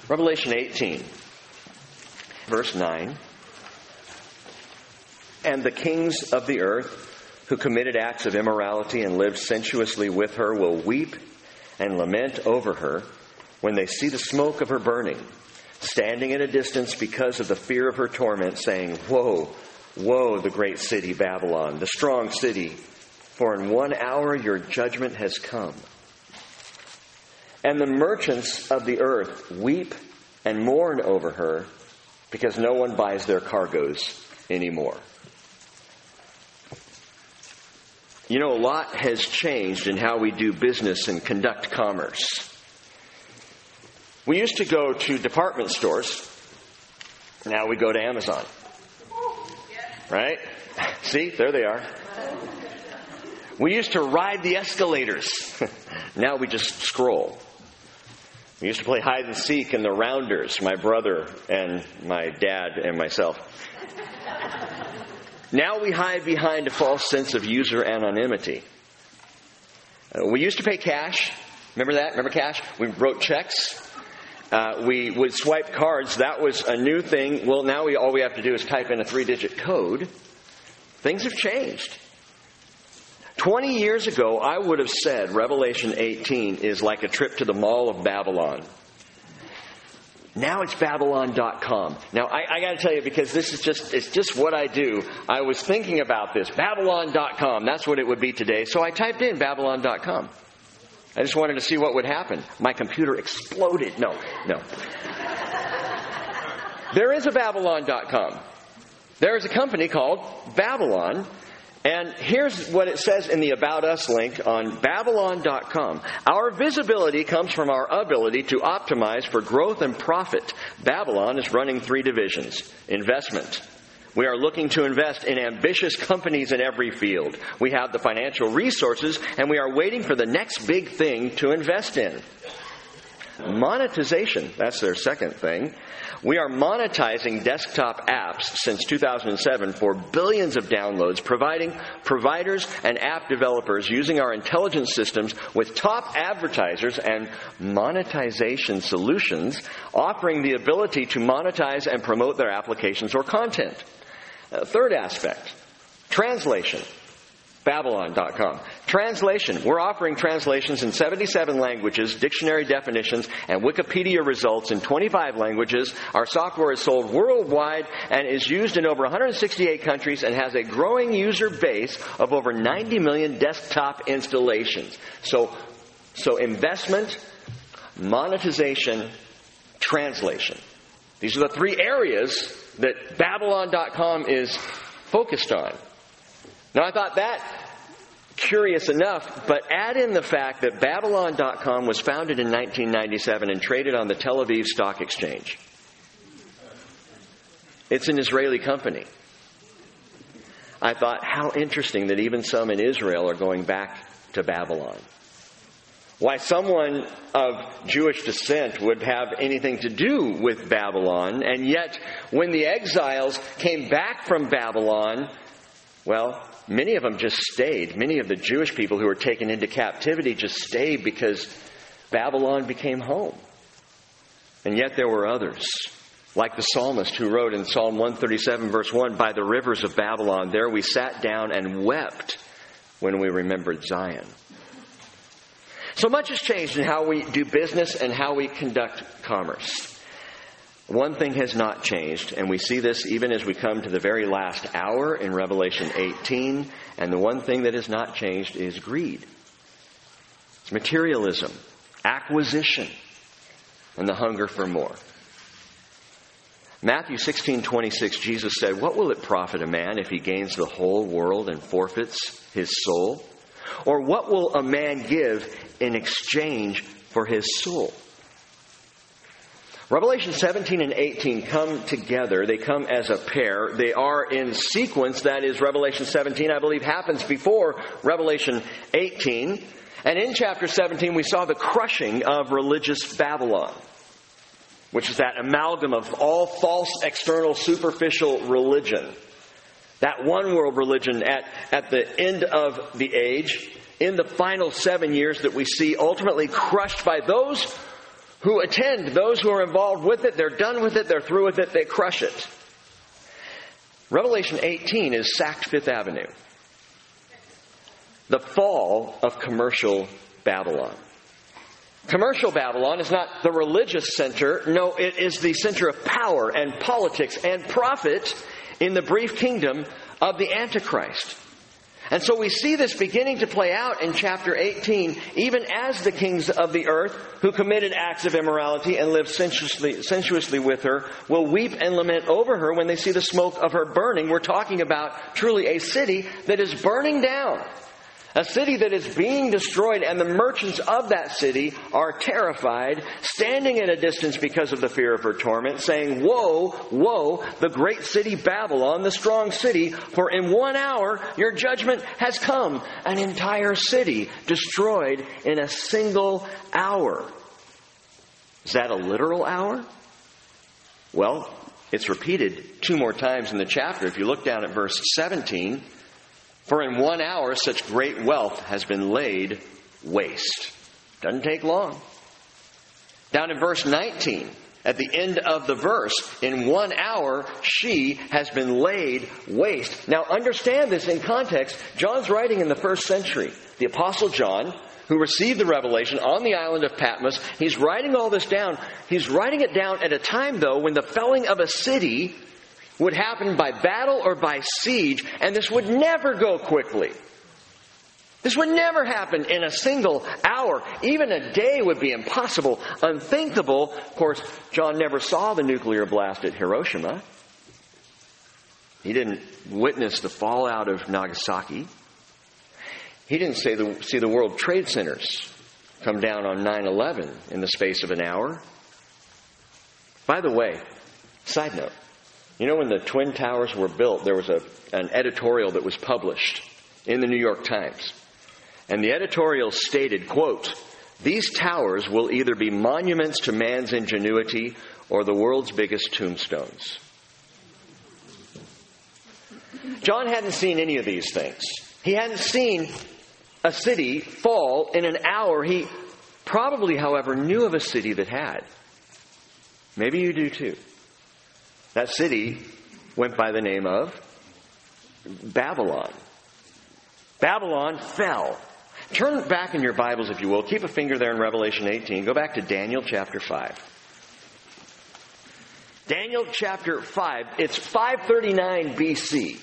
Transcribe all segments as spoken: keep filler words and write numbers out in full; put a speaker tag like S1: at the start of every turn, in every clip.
S1: Revelation eighteen, verse nine. And the kings of the earth who committed acts of immorality and lived sensuously with her will weep and lament over her when they see the smoke of her burning, standing at a distance because of the fear of her torment, saying, Woe, woe, the great city Babylon, the strong city, for in one hour your judgment has come. And the merchants of the earth weep and mourn over her because no one buys their cargoes anymore. You know, a lot has changed in how we do business and conduct commerce. We used to go to department stores. Now we go to Amazon. Right? See, there they are. We used to ride the escalators. Now we just scroll. We used to play hide and seek in the rounders, my brother and my dad and myself. Now we hide behind a false sense of user anonymity. Uh, we used to pay cash. Remember that? Remember cash? We wrote checks. Uh, we would swipe cards. That was a new thing. Well, now we all we have to do is type in a three-digit code. Things have changed. Twenty years ago, I would have said Revelation eighteen is like a trip to the Mall of Babylon. Now it's Babylon dot com. Now, I, I got to tell you, because this is just, it's just what I do. I was thinking about this. Babylon dot com. That's what it would be today. So I typed in Babylon dot com. I just wanted to see what would happen. My computer exploded. No, no. There is a Babylon dot com. There is a company called Babylon. And here's what it says in the About Us link on Babylon dot com. Our visibility comes from our ability to optimize for growth and profit. Babylon is running three divisions. Investment. We are looking to invest in ambitious companies in every field. We have the financial resources, and we are waiting for the next big thing to invest in. Monetization. That's their second thing. We are monetizing desktop apps since two thousand seven for billions of downloads, providing providers and app developers using our intelligence systems with top advertisers and monetization solutions, offering the ability to monetize and promote their applications or content. Uh, third aspect, translation. Babylon dot com. Translation. We're offering translations in seventy-seven languages, dictionary definitions, and Wikipedia results in twenty-five languages. Our software is sold worldwide and is used in over one hundred sixty-eight countries and has a growing user base of over ninety million desktop installations. So, so investment, monetization, translation. These are the three areas that Babylon dot com is focused on. Now, I thought that curious enough, but add in the fact that Babylon dot com was founded in nineteen ninety-seven and traded on the Tel Aviv Stock Exchange. It's an Israeli company. I thought, how interesting that even some in Israel are going back to Babylon. Why someone of Jewish descent would have anything to do with Babylon, and yet when the exiles came back from Babylon, well, many of them just stayed. Many of the Jewish people who were taken into captivity just stayed because Babylon became home. And yet there were others, like the psalmist who wrote in Psalm one thirty-seven, verse one, "By the rivers of Babylon, there we sat down and wept when we remembered Zion." So much has changed in how we do business and how we conduct commerce. One thing has not changed, and we see this even as we come to the very last hour in Revelation eighteen, and the one thing that has not changed is greed. It's materialism, acquisition, and the hunger for more. Matthew sixteen twenty-six, Jesus said, "What will it profit a man if he gains the whole world and forfeits his soul? Or what will a man give in exchange for his soul?" Revelation seventeen and eighteen come together. They come as a pair. They are in sequence. That is, Revelation seventeen, I believe, happens before Revelation eighteen. And in chapter seventeen, we saw the crushing of religious Babylon, which is that amalgam of all false, external, superficial religion. That one world religion at, at the end of the age, in the final seven years that we see ultimately crushed by those who attend, those who are involved with it, they're done with it, they're through with it, they crush it. Revelation eighteen is sacked Fifth Avenue. The fall of commercial Babylon. Commercial Babylon is not the religious center. No, it is the center of power and politics and profit in the brief kingdom of the Antichrist. And so we see this beginning to play out in chapter eighteen, even as the kings of the earth who committed acts of immorality and lived sensuously, sensuously with her will weep and lament over her when they see the smoke of her burning. We're talking about truly a city that is burning down. A city that is being destroyed, and the merchants of that city are terrified, standing at a distance because of the fear of her torment, saying, "Woe, woe, the great city Babylon, the strong city, for in one hour your judgment has come." An entire city destroyed in a single hour. Is that a literal hour? Well, it's repeated two more times in the chapter. If you look down at verse seventeen, "For in one hour such great wealth has been laid waste." Doesn't take long. Down in verse nineteen, at the end of the verse, "In one hour she has been laid waste." Now understand this in context. John's writing in the first century. The Apostle John, who received the revelation on the island of Patmos, he's writing all this down. He's writing it down at a time, though, when the felling of a city would happen by battle or by siege, and this would never go quickly. This would never happen in a single hour. Even a day would be impossible, unthinkable. Of course, John never saw the nuclear blast at Hiroshima. He didn't witness the fallout of Nagasaki. He didn't see the, see the World Trade Centers come down on nine eleven in the space of an hour. By the way, side note, you know, when the Twin Towers were built, there was a, an editorial that was published in the New York Times. And the editorial stated, quote, "These towers will either be monuments to man's ingenuity or the world's biggest tombstones." John hadn't seen any of these things. He hadn't seen a city fall in an hour. He probably, however, knew of a city that had. Maybe you do too. That city went by the name of Babylon. Babylon fell. Turn back in your Bibles, if you will. Keep a finger there in Revelation eighteen. Go back to Daniel chapter five. Daniel chapter five. It's five thirty-nine B C.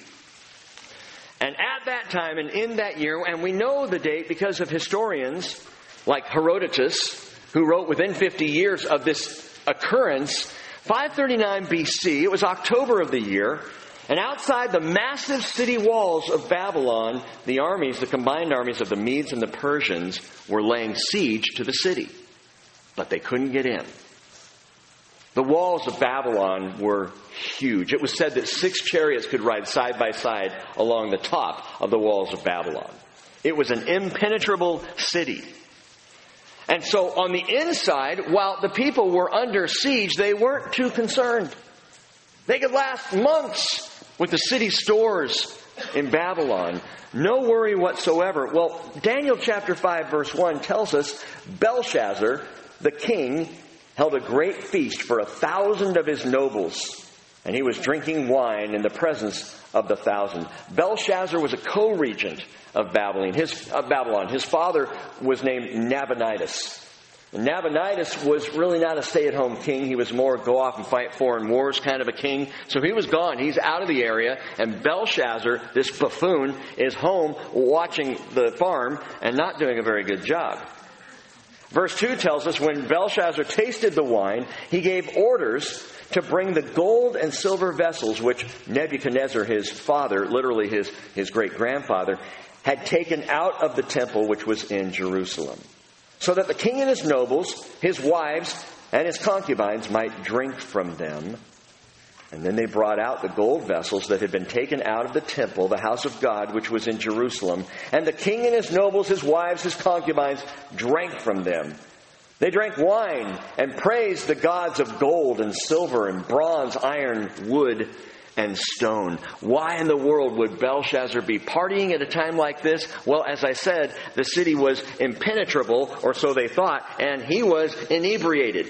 S1: And at that time and in that year, and we know the date because of historians like Herodotus, who wrote within fifty years of this occurrence, five thirty-nine B C, it was October of the year, and outside the massive city walls of Babylon, the armies, the combined armies of the Medes and the Persians, were laying siege to the city. But they couldn't get in. The walls of Babylon were huge. It was said that six chariots could ride side by side along the top of the walls of Babylon. It was an impenetrable city. And so on the inside, while the people were under siege, they weren't too concerned. They could last months with the city stores in Babylon. No worry whatsoever. Well, Daniel chapter five verse one tells us Belshazzar, the king, held a great feast for a thousand of his nobles, and he was drinking wine in the presence of the thousand. Belshazzar was a co-regent of Babylon. His, uh, Babylon. His father was named Nabonidus. And Nabonidus was really not a stay-at-home king. He was more go off and fight foreign wars kind of a king. So he was gone. He's out of the area. And Belshazzar, this buffoon, is home watching the farm and not doing a very good job. Verse two tells us, when Belshazzar tasted the wine, he gave orders to bring the gold and silver vessels which Nebuchadnezzar, his father, literally his, his great-grandfather, had taken out of the temple which was in Jerusalem, so that the king and his nobles, his wives, and his concubines might drink from them. And then they brought out the gold vessels that had been taken out of the temple, the house of God, which was in Jerusalem. And the king and his nobles, his wives, his concubines, drank from them. They drank wine and praised the gods of gold and silver and bronze, iron, wood, and stone. Why in the world would Belshazzar be partying at a time like this? Well, as I said, the city was impenetrable, or so they thought, and he was inebriated.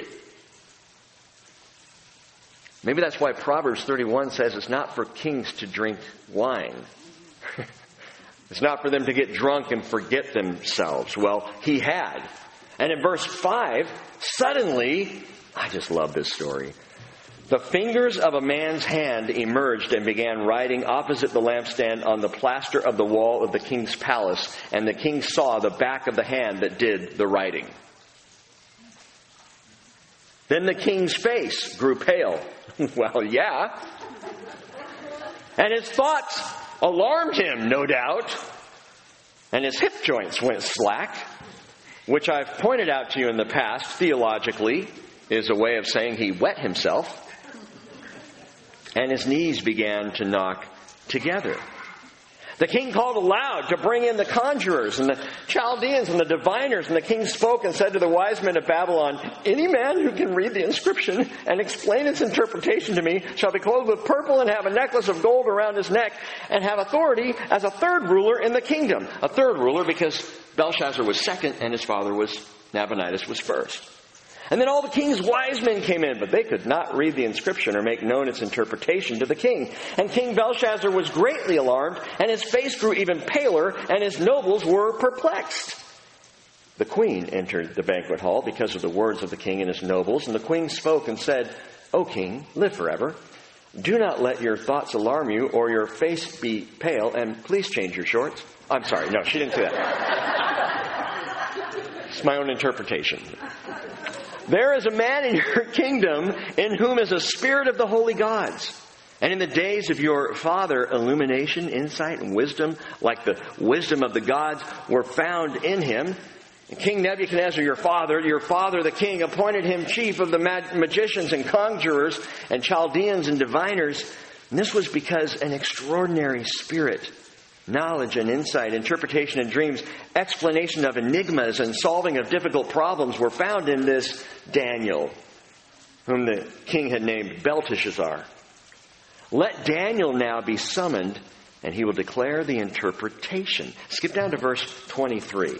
S1: Maybe that's why Proverbs thirty-one says it's not for kings to drink wine. It's not for them to get drunk and forget themselves. Well, he had. And in verse five, suddenly, I just love this story. The fingers of a man's hand emerged and began writing opposite the lampstand on the plaster of the wall of the king's palace, and the king saw the back of the hand that did the writing. Then the king's face grew pale. Well, yeah. And his thoughts alarmed him, no doubt. And his hip joints went slack, which I've pointed out to you in the past, theologically, is a way of saying he wet himself. And his knees began to knock together. The king called aloud to bring in the conjurers and the Chaldeans and the diviners. And the king spoke and said to the wise men of Babylon, any man who can read the inscription and explain its interpretation to me shall be clothed with purple and have a necklace of gold around his neck and have authority as a third ruler in the kingdom. A third ruler because Belshazzar was second and his father was Nabonidus was first. And then all the king's wise men came in, but they could not read the inscription or make known its interpretation to the king. And King Belshazzar was greatly alarmed, and his face grew even paler, and his nobles were perplexed. The queen entered the banquet hall because of the words of the king and his nobles, and the queen spoke and said, O king, live forever. Do not let your thoughts alarm you or your face be pale, and please change your shorts. I'm sorry, no, she didn't say that. It's my own interpretation. There is a man in your kingdom in whom is a spirit of the holy gods. And in the days of your father, illumination, insight, and wisdom, like the wisdom of the gods, were found in him. And King Nebuchadnezzar, your father, your father the king, appointed him chief of the mag- magicians and conjurers and Chaldeans and diviners. And this was because an extraordinary spirit, knowledge and insight, interpretation and dreams, explanation of enigmas and solving of difficult problems were found in this Daniel, whom the king had named Belteshazzar. Let Daniel now be summoned, and he will declare the interpretation. Skip down to verse twenty-three.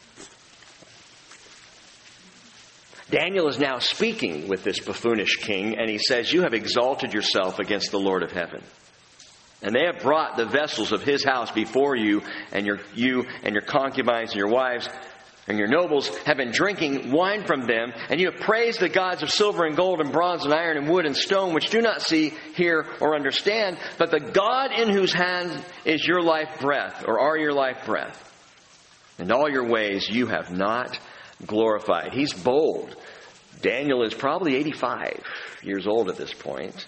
S1: Daniel is now speaking with this buffoonish king, and he says, you have exalted yourself against the Lord of heaven. And they have brought the vessels of his house before you, and your, you and your concubines and your wives and your nobles have been drinking wine from them, and you have praised the gods of silver and gold and bronze and iron and wood and stone, which do not see, hear, or understand, but the God in whose hand is your life breath, or are your life breath. And all your ways you have not glorified. He's bold. Daniel is probably eighty-five years old at this point.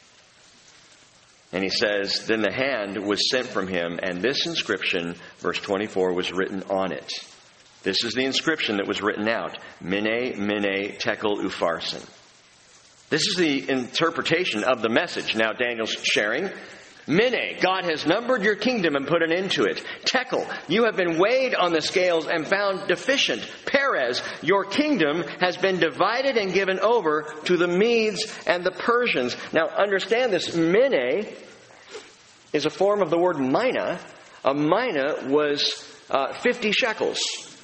S1: And he says, then the hand was sent from him, and this inscription, verse twenty-four, was written on it. This is the inscription that was written out. Mene, Mene, Tekel, Upharsin. This is the interpretation of the message now Daniel's sharing. Mene, God has numbered your kingdom and put an end to it. Tekel, you have been weighed on the scales and found deficient. Perez, your kingdom has been divided and given over to the Medes and the Persians. Now understand this. Mene is a form of the word mina. A mina was uh, fifty shekels.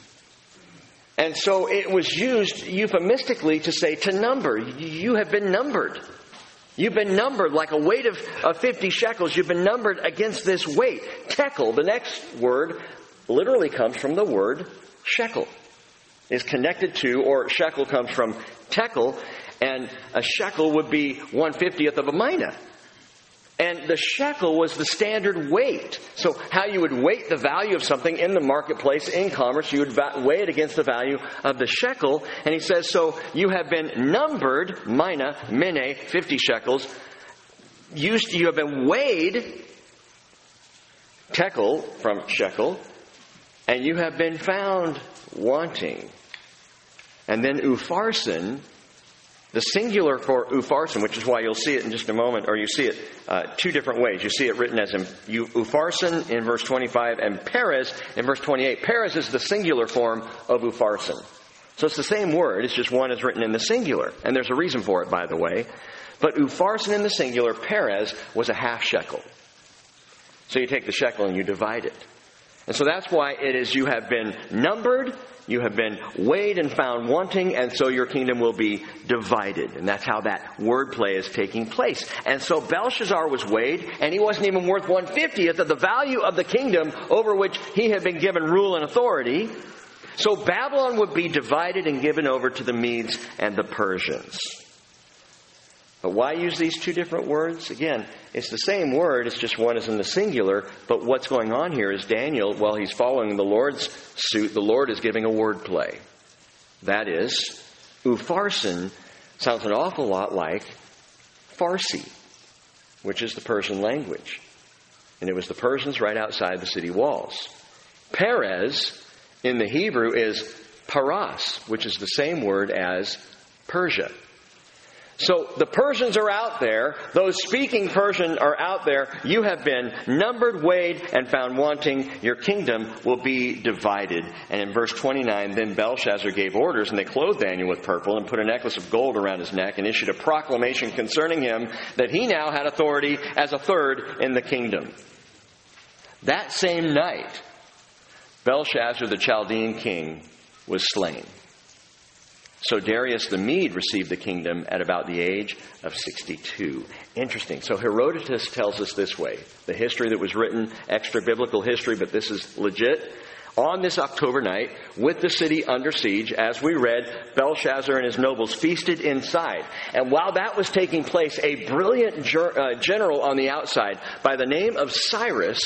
S1: And so it was used euphemistically to say to number. You have been numbered. You've been numbered like a weight of, of fifty shekels. You've been numbered against this weight. Tekel, the next word, literally comes from the word shekel. Is connected to, or shekel comes from tekel, and a shekel would be one fiftieth of a mina. And the shekel was the standard weight. So how you would weight the value of something in the marketplace, in commerce, you would weigh it against the value of the shekel. And he says, so you have been numbered, mina, mene, fifty shekels. Used, you have been weighed, tekel, from shekel, and you have been found wanting. And then upharsin, the singular for upharsin, which is why you'll see it in just a moment, or you see it uh, two different ways. You see it written as in upharsin in verse twenty-five and Perez in verse twenty-eight. Perez is the singular form of upharsin. So it's the same word, it's just one is written in the singular. And there's a reason for it, by the way. But upharsin in the singular, Peres, was a half shekel. So you take the shekel and you divide it. And so that's why it is you have been numbered, you have been weighed and found wanting, and so your kingdom will be divided. And that's how that wordplay is taking place. And so Belshazzar was weighed, and he wasn't even worth one fiftieth of the value of the kingdom over which he had been given rule and authority. So Babylon would be divided and given over to the Medes and the Persians. But why use these two different words? Again, it's the same word, it's just one is in the singular, but what's going on here is Daniel, while he's following the Lord's suit, the Lord is giving a word play. That is, upharsin sounds an awful lot like Farsi, which is the Persian language. And it was the Persians right outside the city walls. Peres in the Hebrew is paras, which is the same word as Persia. So the Persians are out there. Those speaking Persian are out there. You have been numbered, weighed, and found wanting. Your kingdom will be divided. And in verse twenty-nine, then Belshazzar gave orders, and they clothed Daniel with purple and put a necklace of gold around his neck and issued a proclamation concerning him that he now had authority as a third in the kingdom. That same night, Belshazzar, the Chaldean king, was slain. So Darius the Mede received the kingdom at about the age of sixty-two. Interesting. So Herodotus tells us this way. The history that was written, extra-biblical history, but this is legit. On this October night, with the city under siege, as we read, Belshazzar and his nobles feasted inside. And while that was taking place, a brilliant ger- uh, general on the outside by the name of Cyrus,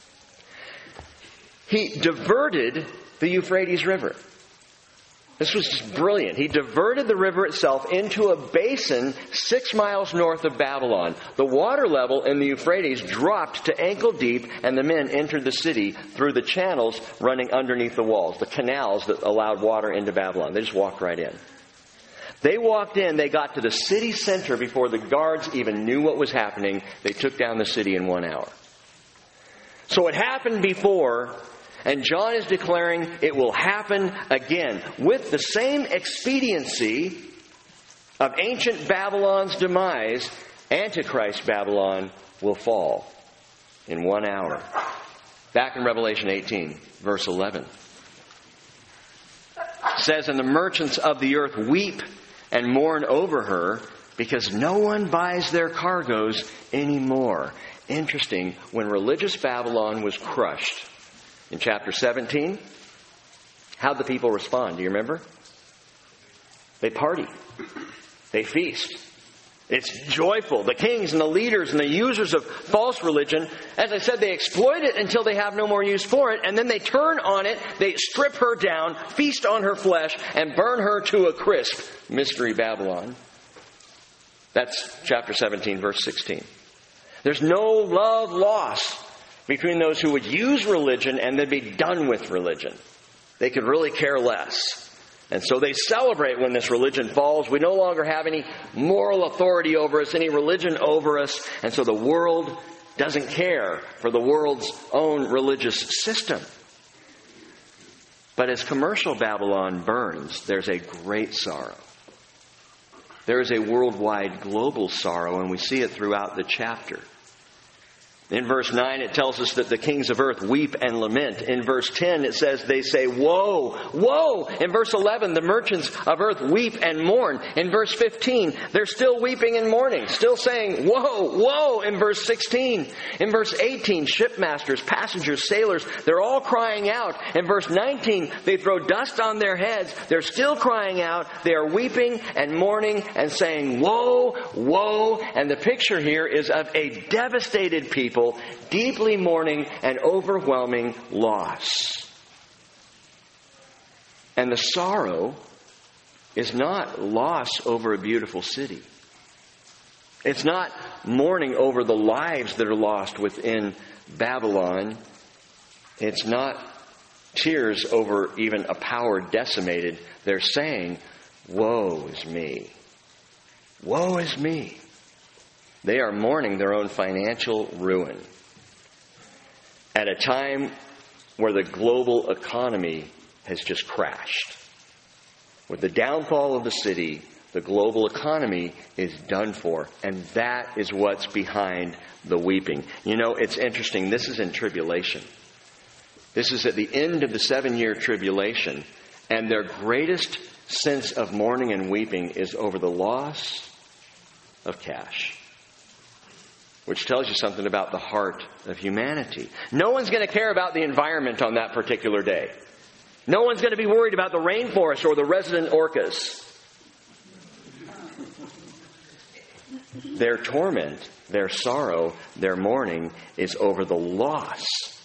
S1: he diverted the Euphrates River. This was just brilliant. He diverted the river itself into a basin six miles north of Babylon. The water level in the Euphrates dropped to ankle deep, and the men entered the city through the channels running underneath the walls, the canals that allowed water into Babylon. They just walked right in. They walked in, they got to the city center before the guards even knew what was happening. They took down the city in one hour. So it happened before, and John is declaring it will happen again with the same expediency of ancient Babylon's demise. Antichrist Babylon will fall in one hour. Back in Revelation eighteen, verse eleven. It says, and the merchants of the earth weep and mourn over her because no one buys their cargoes anymore. Interesting, when religious Babylon was crushed, in chapter seventeen, how'd the people respond? Do you remember? They party. They feast. It's joyful. The kings and the leaders and the users of false religion, as I said, they exploit it until they have no more use for it, and then they turn on it, they strip her down, feast on her flesh, and burn her to a crisp. Mystery Babylon. That's chapter seventeen, verse sixteen. There's no love lost between those who would use religion and then be done with religion. They could really care less. And so they celebrate when this religion falls. We no longer have any moral authority over us, any religion over us. And so the world doesn't care for the world's own religious system. But as commercial Babylon burns, there's a great sorrow. There is a worldwide global sorrow, and we see it throughout the chapter. In verse nine, it tells us that the kings of earth weep and lament. In verse ten, it says they say, woe, woe. In verse eleven, the merchants of earth weep and mourn. In verse fifteen, they're still weeping and mourning, still saying, woe, woe. In verse sixteen, in verse eighteen, shipmasters, passengers, sailors, they're all crying out. In verse nineteen, they throw dust on their heads. They're still crying out. They are weeping and mourning and saying, woe, woe. And the picture here is of a devastated people, deeply mourning and overwhelming loss. And the sorrow is not loss over a beautiful city. It's not mourning over the lives that are lost within Babylon. It's not tears over even a power decimated. They're saying, woe is me. Woe is me. They are mourning their own financial ruin at a time where the global economy has just crashed. With the downfall of the city, the global economy is done for. And that is what's behind the weeping. You know, it's interesting. This is in tribulation. This is at the end of the seven-year tribulation. And their greatest sense of mourning and weeping is over the loss of cash. Which tells you something about the heart of humanity. No one's going to care about the environment on that particular day. No one's going to be worried about the rainforest or the resident orcas. Their torment, their sorrow, their mourning is over the loss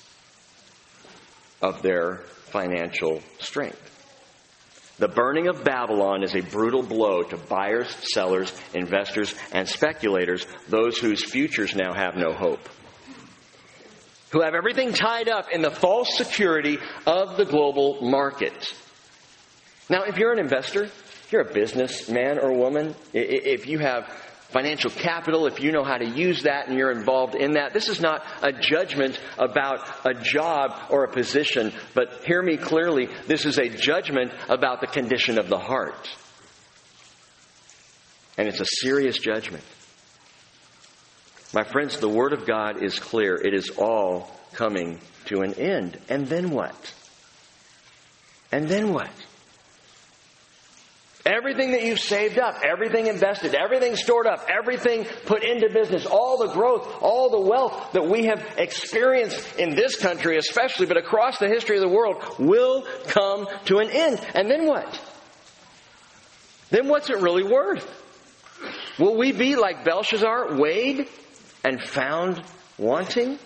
S1: of their financial strength. The burning of Babylon is a brutal blow to buyers, sellers, investors, and speculators, those whose futures now have no hope, who have everything tied up in the false security of the global market. Now, if you're an investor, if you're a businessman or woman, if you have financial capital, if you know how to use that and you're involved in that, this is not a judgment about a job or a position, but hear me clearly, this is a judgment about the condition of the heart. And it's a serious judgment. My friends, the Word of God is clear. It is all coming to an end. And then what? And then what? Everything that you've saved up, everything invested, everything stored up, everything put into business, all the growth, all the wealth that we have experienced in this country especially, but across the history of the world, will come to an end. And then what? Then what's it really worth? Will we be like Belshazzar, weighed and found wanting?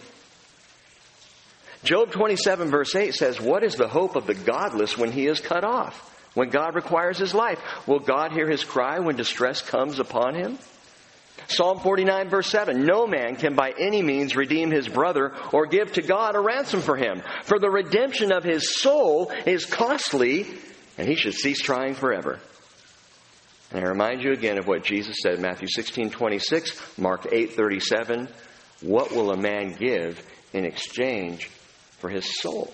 S1: Job twenty-seven verse eight says, "What is the hope of the godless when he is cut off? When God requires his life, will God hear his cry when distress comes upon him?" Psalm forty-nine verse seven, "No man can by any means redeem his brother or give to God a ransom for him. For the redemption of his soul is costly, and he should cease trying forever." And I remind you again of what Jesus said in Matthew sixteen twenty-six, Mark eight thirty-seven, "What will a man give in exchange for his soul?"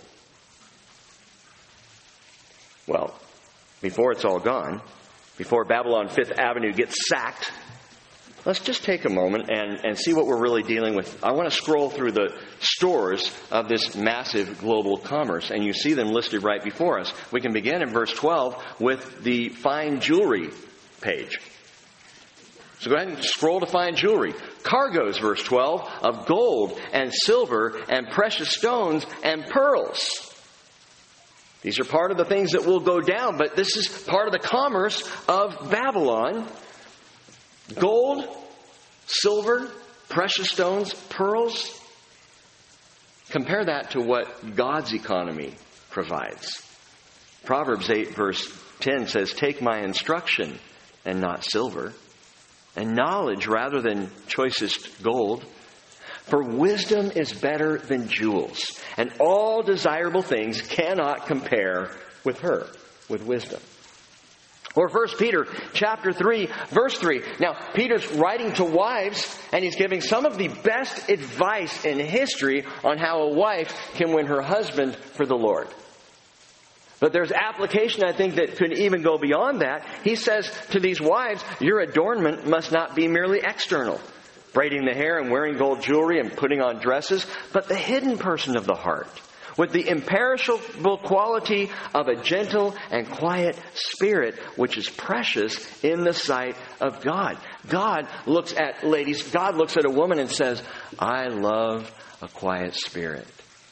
S1: Well, before it's all gone, before Babylon Fifth Avenue gets sacked, let's just take a moment and, and see what we're really dealing with. I want to scroll through the stores of this massive global commerce, and you see them listed right before us. We can begin in verse twelve with the fine jewelry page. So go ahead and scroll to fine jewelry. Cargoes, verse twelve, of gold and silver and precious stones and pearls. These are part of the things that will go down, but this is part of the commerce of Babylon. Gold, silver, precious stones, pearls. Compare that to what God's economy provides. Proverbs eight verse ten says, "Take my instruction and not silver, and knowledge rather than choicest gold. For wisdom is better than jewels, and all desirable things cannot compare with her," with wisdom. Or First Peter chapter three, verse three. Now, Peter's writing to wives, and he's giving some of the best advice in history on how a wife can win her husband for the Lord. But there's application, I think, that could even go beyond that. He says to these wives, your adornment must not be merely external, braiding the hair and wearing gold jewelry and putting on dresses, but the hidden person of the heart, with the imperishable quality of a gentle and quiet spirit, which is precious in the sight of God. God looks at, ladies, God looks at a woman and says, "I love a quiet spirit.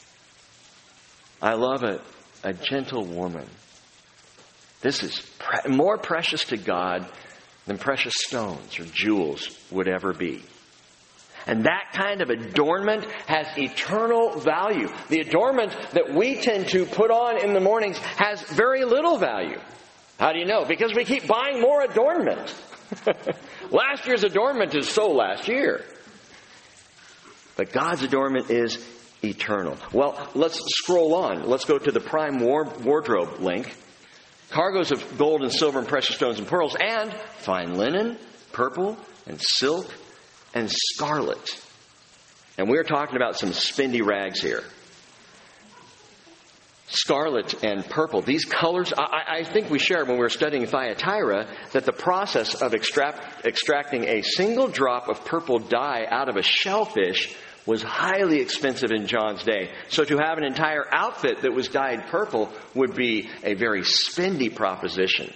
S1: I love a, a gentle woman." This is pre- more precious to God than precious stones or jewels would ever be. And that kind of adornment has eternal value. The adornment that we tend to put on in the mornings has very little value. How do you know? Because we keep buying more adornment. Last year's adornment is so last year. But God's adornment is eternal. Well, let's scroll on. Let's go to the prime war- wardrobe link. Cargoes of gold and silver and precious stones and pearls, and fine linen, purple and silk and scarlet. And we're talking about some spendy rags here. scarlet and purple. These colors, I, I think we shared when we were studying Thyatira that the process of extract, extracting a single drop of purple dye out of a shellfish was highly expensive in John's day. So to have an entire outfit that was dyed purple would be a very spendy proposition.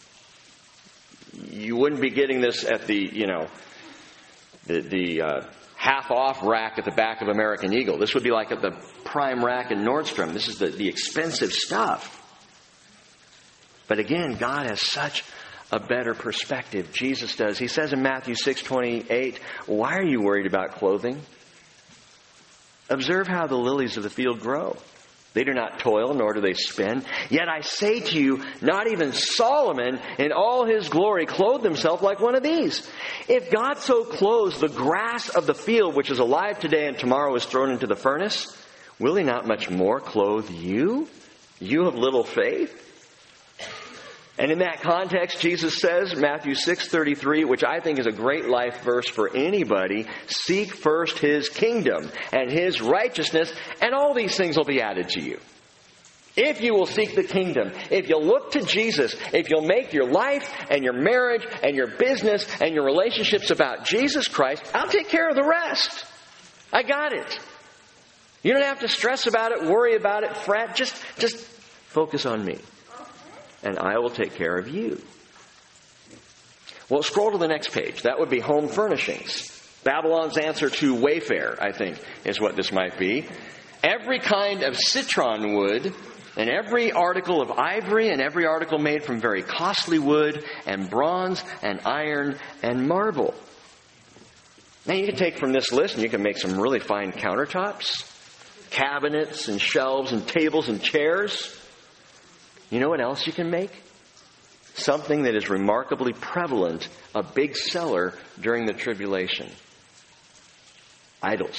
S1: You wouldn't be getting this at the, you know, the, the uh, half-off rack at the back of American Eagle. This would be like at the prime rack in Nordstrom. This is the, the expensive stuff. But again, God has such a better perspective. Jesus does. He says in Matthew six twenty-eight, why are you worried about clothing? Observe how the lilies of the field grow. They do not toil, nor do they spin. Yet I say to you, not even Solomon in all his glory clothed himself like one of these. If God so clothes the grass of the field, which is alive today and tomorrow is thrown into the furnace, will he not much more clothe you, you of little faith? And in that context, Jesus says, Matthew six thirty-three, which I think is a great life verse for anybody, seek first His kingdom and His righteousness, and all these things will be added to you. If you will seek the kingdom, if you'll look to Jesus, if you'll make your life and your marriage and your business and your relationships about Jesus Christ, I'll take care of the rest. I got it. You don't have to stress about it, worry about it, fret. Just, just focus on me. And I will take care of you. Well, scroll to the next page. That would be home furnishings. Babylon's answer to Wayfair, I think, is what this might be. Every kind of citron wood, and every article of ivory, and every article made from very costly wood, and bronze, and iron, and marble. Now you can take from this list, and you can make some really fine countertops, cabinets, and shelves, and tables, and chairs. You know what else you can make? Something that is remarkably prevalent, a big seller during the tribulation. Idols.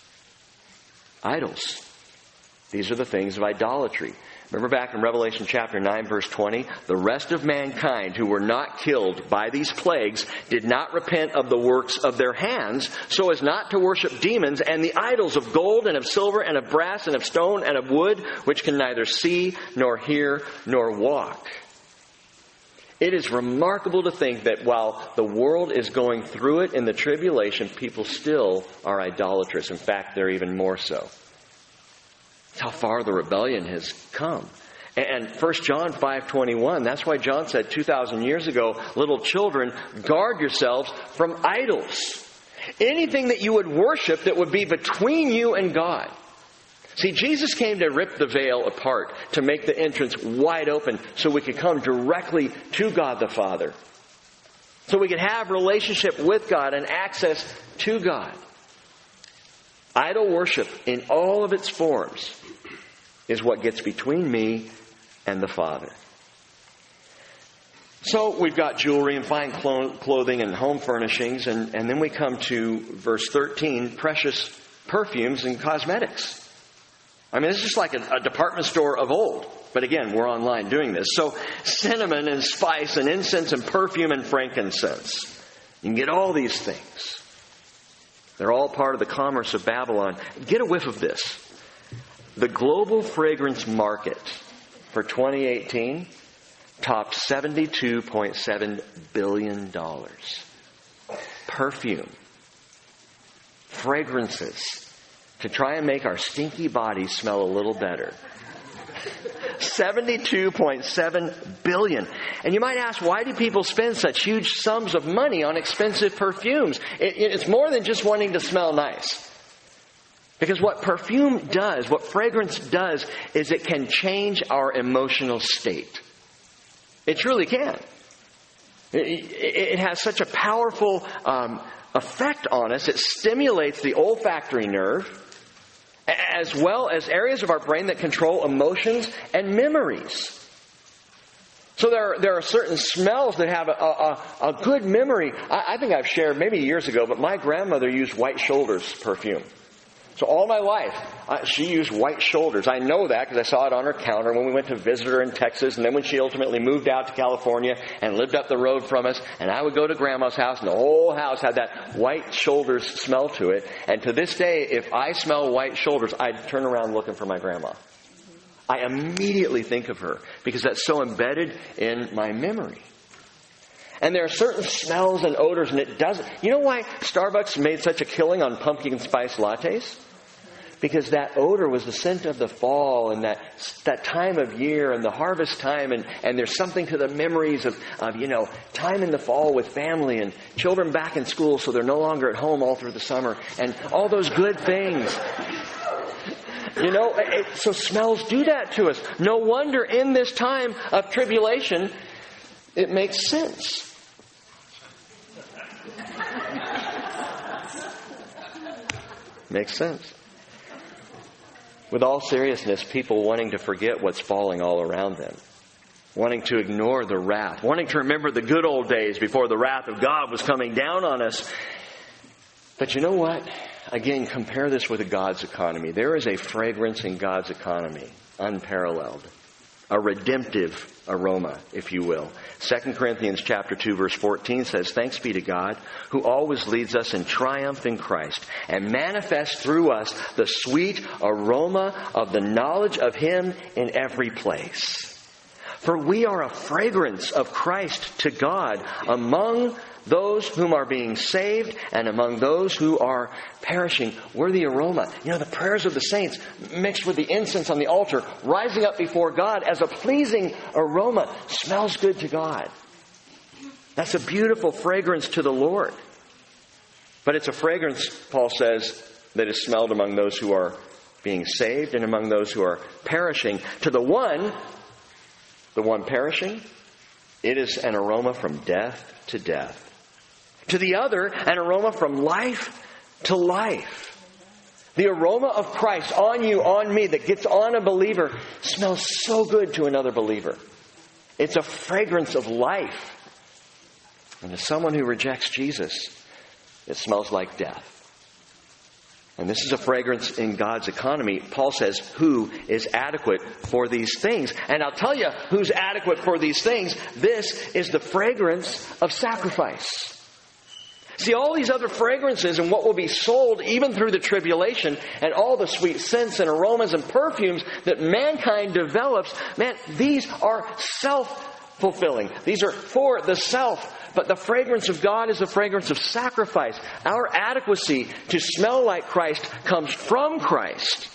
S1: Idols. These are the things of idolatry. Remember back in Revelation chapter nine, verse twenty, the rest of mankind who were not killed by these plagues did not repent of the works of their hands, so as not to worship demons and the idols of gold and of silver and of brass and of stone and of wood, which can neither see nor hear nor walk. It is remarkable to think that while the world is going through it in the tribulation, people still are idolatrous. In fact, they're even more so. How far the rebellion has come. And First John five twenty-one, that's why John said two thousand years ago, little children, guard yourselves from idols. Anything that you would worship that would be between you and God. See, Jesus came to rip the veil apart, to make the entrance wide open so we could come directly to God the Father. So we could have relationship with God and access to God. Idol worship in all of its forms is what gets between me and the Father. So we've got jewelry and fine clothing and home furnishings, and, and then we come to verse thirteen, precious perfumes and cosmetics. I mean, it's just like a, a department store of old. But again, we're online doing this. So cinnamon and spice and incense and perfume and frankincense. You can get all these things. They're all part of the commerce of Babylon. Get a whiff of this. The global fragrance market for twenty eighteen topped seventy-two point seven billion dollars. Perfume. Fragrances. To try and make our stinky bodies smell a little better. seventy-two point seven billion dollars. And you might ask, why do people spend such huge sums of money on expensive perfumes? It, it's more than just wanting to smell nice. Because what perfume does, what fragrance does, is it can change our emotional state. It truly can. It, it has such a powerful um, effect on us. It stimulates the olfactory nerve, as well as areas of our brain that control emotions and memories. So there are, there are certain smells that have a, a, a good memory. I, I think I've shared maybe years ago, but my grandmother used White Shoulders perfume. So all my life, uh, she used White Shoulders. I know that because I saw it on her counter when we went to visit her in Texas, and then when she ultimately moved out to California and lived up the road from us, and I would go to Grandma's house, and the whole house had that White Shoulders smell to it. And to this day, if I smell White Shoulders, I'd turn around looking for my grandma. I immediately think of her because that's so embedded in my memory. And there are certain smells and odors, and it doesn't. You know why Starbucks made such a killing on pumpkin spice lattes? Because that odor was the scent of the fall and that that time of year and the harvest time. And, and there's something to the memories of, of, you know, time in the fall with family and children back in school so they're no longer at home all through the summer. And all those good things. You know, it, so smells do that to us. No wonder in this time of tribulation, it makes sense. Makes sense. With all seriousness, people wanting to forget what's falling all around them. Wanting to ignore the wrath. Wanting to remember the good old days before the wrath of God was coming down on us. But you know what? Again, compare this with God's economy. There is a fragrance in God's economy, unparalleled. A redemptive aroma, if you will. Second Corinthians chapter two, verse fourteen says, "Thanks be to God, who always leads us in triumph in Christ, and manifests through us the sweet aroma of the knowledge of Him in every place. For we are a fragrance of Christ to God among those whom are being saved and among those who are perishing." We're the aroma. You know, the prayers of the saints mixed with the incense on the altar, rising up before God as a pleasing aroma, smells good to God. That's a beautiful fragrance to the Lord. But it's a fragrance, Paul says, that is smelled among those who are being saved and among those who are perishing. To the one, the one perishing, it is an aroma from death to death. To the other, an aroma from life to life. The aroma of Christ on you, on me, that gets on a believer, smells so good to another believer. It's a fragrance of life. And to someone who rejects Jesus, it smells like death. And this is a fragrance in God's economy. Paul says, who is adequate for these things? And I'll tell you who's adequate for these things. This is the fragrance of sacrifice. See, all these other fragrances and what will be sold even through the tribulation and all the sweet scents and aromas and perfumes that mankind develops, man, these are self-fulfilling. These are for the self. But the fragrance of God is the fragrance of sacrifice. Our adequacy to smell like Christ comes from Christ,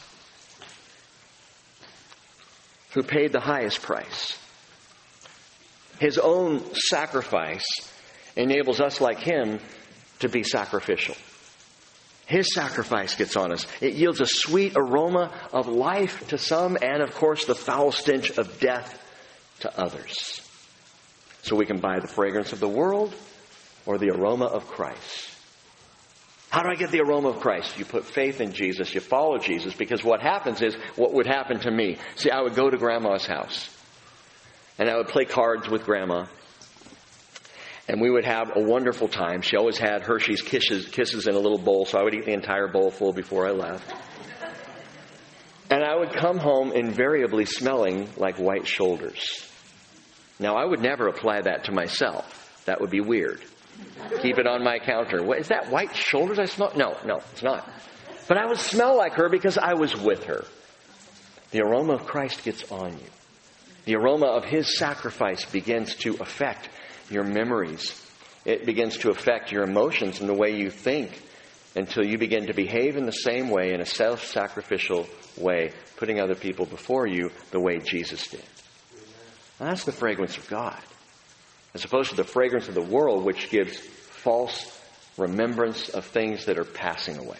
S1: who paid the highest price. His own sacrifice enables us like Him to be sacrificial. His sacrifice gets on us. It yields a sweet aroma of life to some and, of course, the foul stench of death to others. So we can buy the fragrance of the world or the aroma of Christ. How do I get the aroma of Christ? You put faith in Jesus. You follow Jesus. Because what happens is what would happen to me. See, I would go to Grandma's house. And I would play cards with Grandma. And we would have a wonderful time. She always had Hershey's kisses, kisses in a little bowl, so I would eat the entire bowl full before I left. And I would come home invariably smelling like white shoulders. Now, I would never apply that to myself. That would be weird. Keep it on my counter. What, is that white shoulders I smell? No, no, it's not. But I would smell like her because I was with her. The aroma of Christ gets on you. The aroma of His sacrifice begins to affect your memories. It begins to affect your emotions and the way you think until you begin to behave in the same way, in a self-sacrificial way, putting other people before you the way Jesus did. And that's the fragrance of God, as opposed to the fragrance of the world, which gives false remembrance of things that are passing away.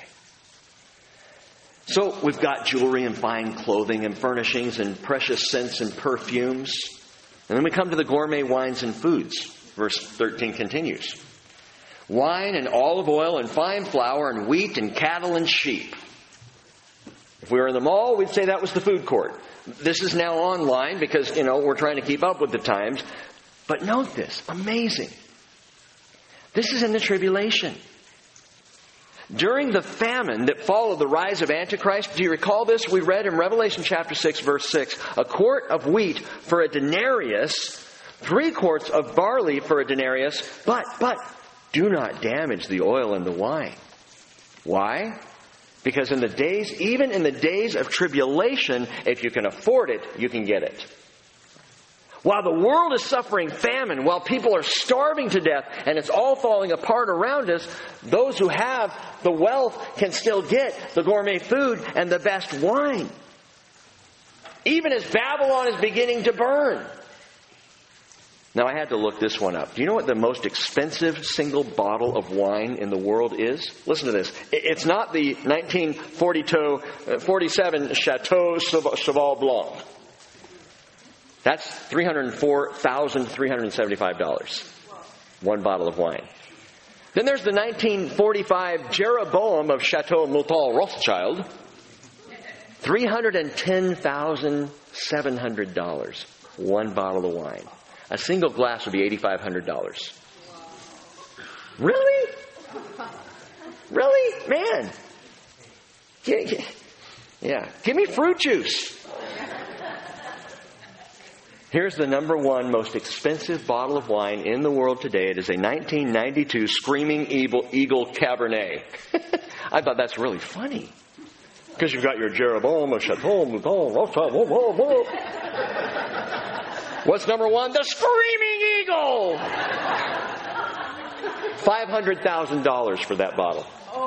S1: So we've got jewelry and fine clothing and furnishings and precious scents and perfumes. And then we come to the gourmet wines and foods. Verse thirteen continues. Wine and olive oil and fine flour and wheat and cattle and sheep. If we were in the mall, we'd say that was the food court. This is now online because, you know, we're trying to keep up with the times. But note this. Amazing. This is in the tribulation. During the famine that followed the rise of Antichrist, do you recall this? We read in Revelation chapter six, verse six, a quart of wheat for a denarius, three quarts of barley for a denarius, but, but, do not damage the oil and the wine. Why? Because in the days, even in the days of tribulation, if you can afford it, you can get it. While the world is suffering famine, while people are starving to death, and it's all falling apart around us, those who have the wealth can still get the gourmet food and the best wine. Even as Babylon is beginning to burn. Now, I had to look this one up. Do you know what the most expensive single bottle of wine in the world is? Listen to this. It's not the nineteen forty-seven Chateau Cheval Blanc. That's three hundred four thousand three hundred seventy-five dollars. One bottle of wine. Then there's the nineteen forty-five Jeroboam of Chateau Mouton Rothschild. three hundred ten thousand seven hundred dollars. One bottle of wine. A single glass would be eight thousand five hundred dollars. Really? Really? Man. Yeah. Give me fruit juice. Here's the number one most expensive bottle of wine in the world today. It is a nineteen ninety-two Screaming Eagle, Eagle Cabernet. I thought that's really funny. Because you've got your Jeroboam, a Chateau Mouton Rothschild. Whoa, whoa, whoa. What's number one? The Screaming Eagle! five hundred thousand dollars for that bottle.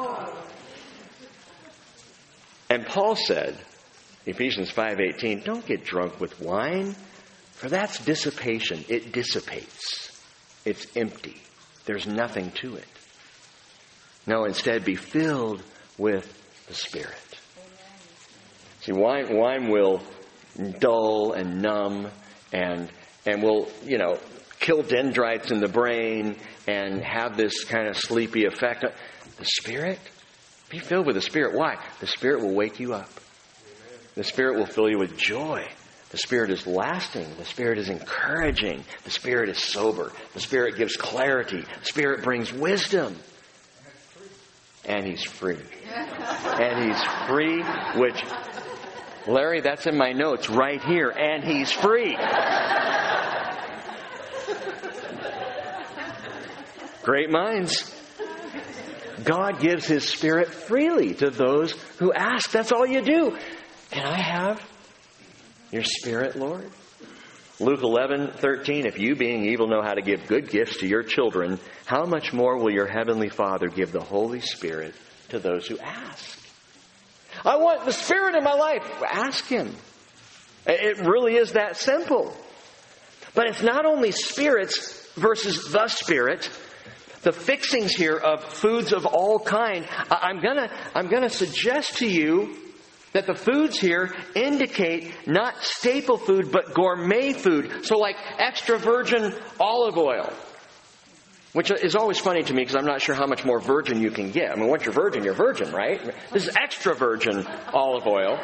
S1: And Paul said, Ephesians five eighteen, don't get drunk with wine, for that's dissipation. It dissipates. It's empty. There's nothing to it. No, instead be filled with the Spirit. See, wine, wine will dull and numb and and will, you know, kill dendrites in the brain and have this kind of sleepy effect. The Spirit, be filled with the Spirit. Why? The Spirit will wake you up. The Spirit will fill you with joy. The Spirit is lasting. The Spirit is encouraging. The Spirit is sober. The Spirit gives clarity. The Spirit brings wisdom. And He's free. And He's free, which, Larry, that's in my notes right here. And He's free. Great minds. God gives His Spirit freely to those who ask. That's all you do. Can I have your Spirit, Lord? Luke eleven thirteen, if you being evil know how to give good gifts to your children, how much more will your Heavenly Father give the Holy Spirit to those who ask? I want the Spirit in my life. Ask Him. It really is that simple. But it's not only spirits versus the Spirit. The fixings here of foods of all kind. I'm gonna, I'm gonna suggest to you that the foods here indicate not staple food, but gourmet food. So like extra virgin olive oil. Which is always funny to me because I'm not sure how much more virgin you can get. I mean, once you're virgin, you're virgin, right? This is extra virgin olive oil.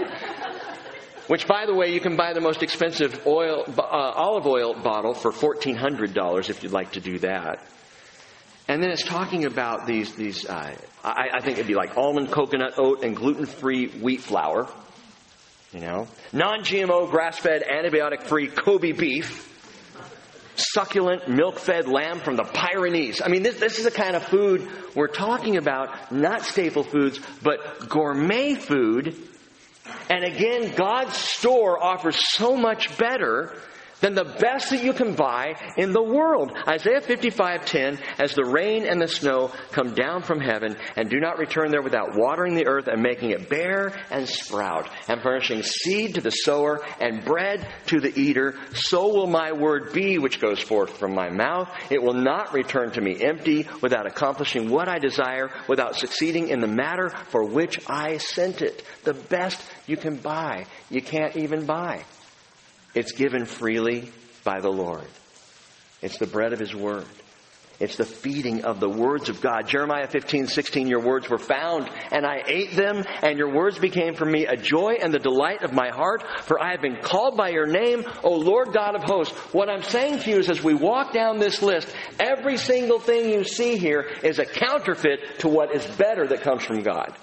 S1: Which, by the way, you can buy the most expensive oil, uh, olive oil bottle for fourteen hundred dollars if you'd like to do that. And then it's talking about these, these uh, I, I think it'd be like almond, coconut, oat, and gluten-free wheat flour. You know, non-G M O, grass-fed, antibiotic-free Kobe beef. Succulent, milk-fed lamb from the Pyrenees. I mean, this, this is the kind of food we're talking about. Not staple foods, but gourmet food. And again, God's store offers so much better than the best that you can buy in the world. Isaiah fifty-five ten, as the rain and the snow come down from heaven and do not return there without watering the earth and making it bear and sprout and furnishing seed to the sower and bread to the eater, so will my word be which goes forth from my mouth. It will not return to me empty, without accomplishing what I desire, without succeeding in the matter for which I sent it. The best you can buy, you can't even buy. It's given freely by the Lord. It's the bread of His Word. It's the feeding of the words of God. Jeremiah fifteen sixteen, your words were found, and I ate them, and your words became for me a joy and the delight of my heart, for I have been called by your name, O Lord God of hosts. What I'm saying to you is, as we walk down this list, every single thing you see here is a counterfeit to what is better that comes from God.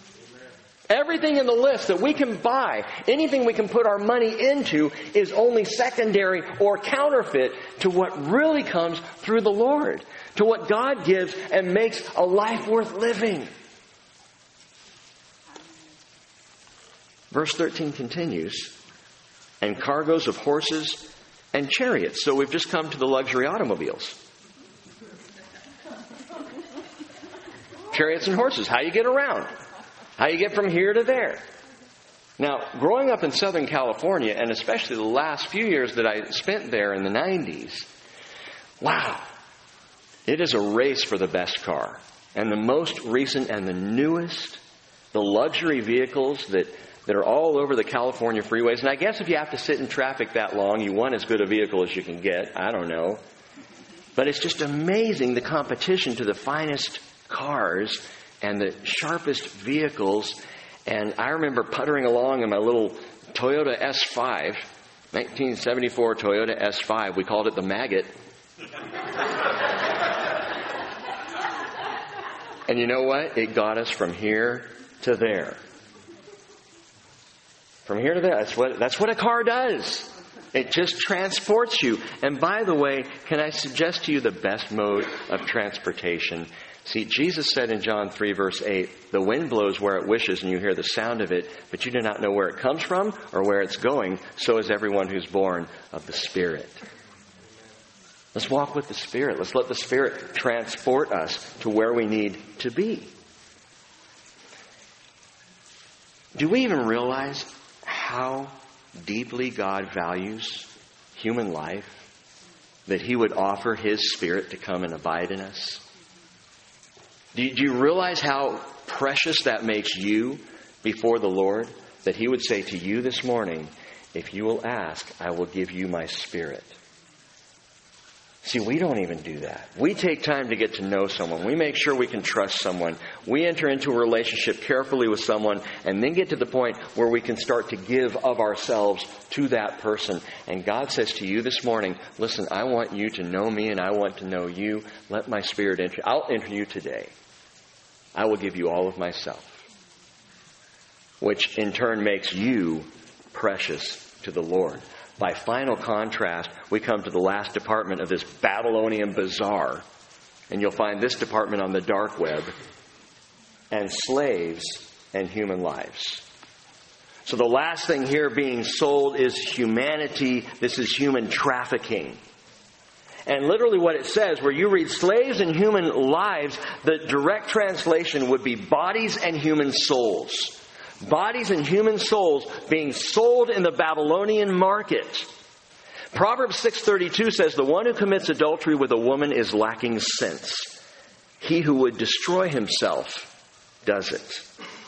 S1: Everything in the list that we can buy, anything we can put our money into, is only secondary or counterfeit to what really comes through the Lord, to what God gives and makes a life worth living. Verse thirteen continues, and cargoes of horses and chariots. So we've just come to the luxury automobiles. Chariots and horses. How you get around. How you get from here to there. Now, growing up in Southern California, and especially the last few years that I spent there in the nineties, wow, it is a race for the best car. And the most recent and the newest, the luxury vehicles that, that are all over the California freeways. And I guess if you have to sit in traffic that long, you want as good a vehicle as you can get. I don't know. But it's just amazing, the competition to the finest cars and the sharpest vehicles. And I remember puttering along in my little Toyota S five, nineteen seventy-four Toyota S five. We called it the Maggot. And you know what? It got us from here to there. From here to there. That's what, that's what a car does. It just transports you. And by the way, can I suggest to you the best mode of transportation? See, Jesus said in John three, verse eight, the wind blows where it wishes and you hear the sound of it, but you do not know where it comes from or where it's going. So is everyone who's born of the Spirit. Let's walk with the Spirit. Let's let the Spirit transport us to where we need to be. Do we even realize how deeply God values human life? That He would offer His Spirit to come and abide in us? Do you, do you realize how precious that makes you before the Lord? That He would say to you this morning, if you will ask, I will give you my Spirit. See, we don't even do that. We take time to get to know someone. We make sure we can trust someone. We enter into a relationship carefully with someone and then get to the point where we can start to give of ourselves to that person. And God says to you this morning, listen, I want you to know me and I want to know you. Let my Spirit enter. I'll enter you today. I will give you all of myself. Which in turn makes you precious to the Lord. By final contrast, we come to the last department of this Babylonian bazaar. And you'll find this department on the dark web. And slaves and human lives. So the last thing here being sold is humanity. This is human trafficking. And literally what it says, where you read slaves and human lives, the direct translation would be bodies and human souls. Bodies and human souls being sold in the Babylonian market. Proverbs six thirty-two says, the one who commits adultery with a woman is lacking sense. He who would destroy himself does it.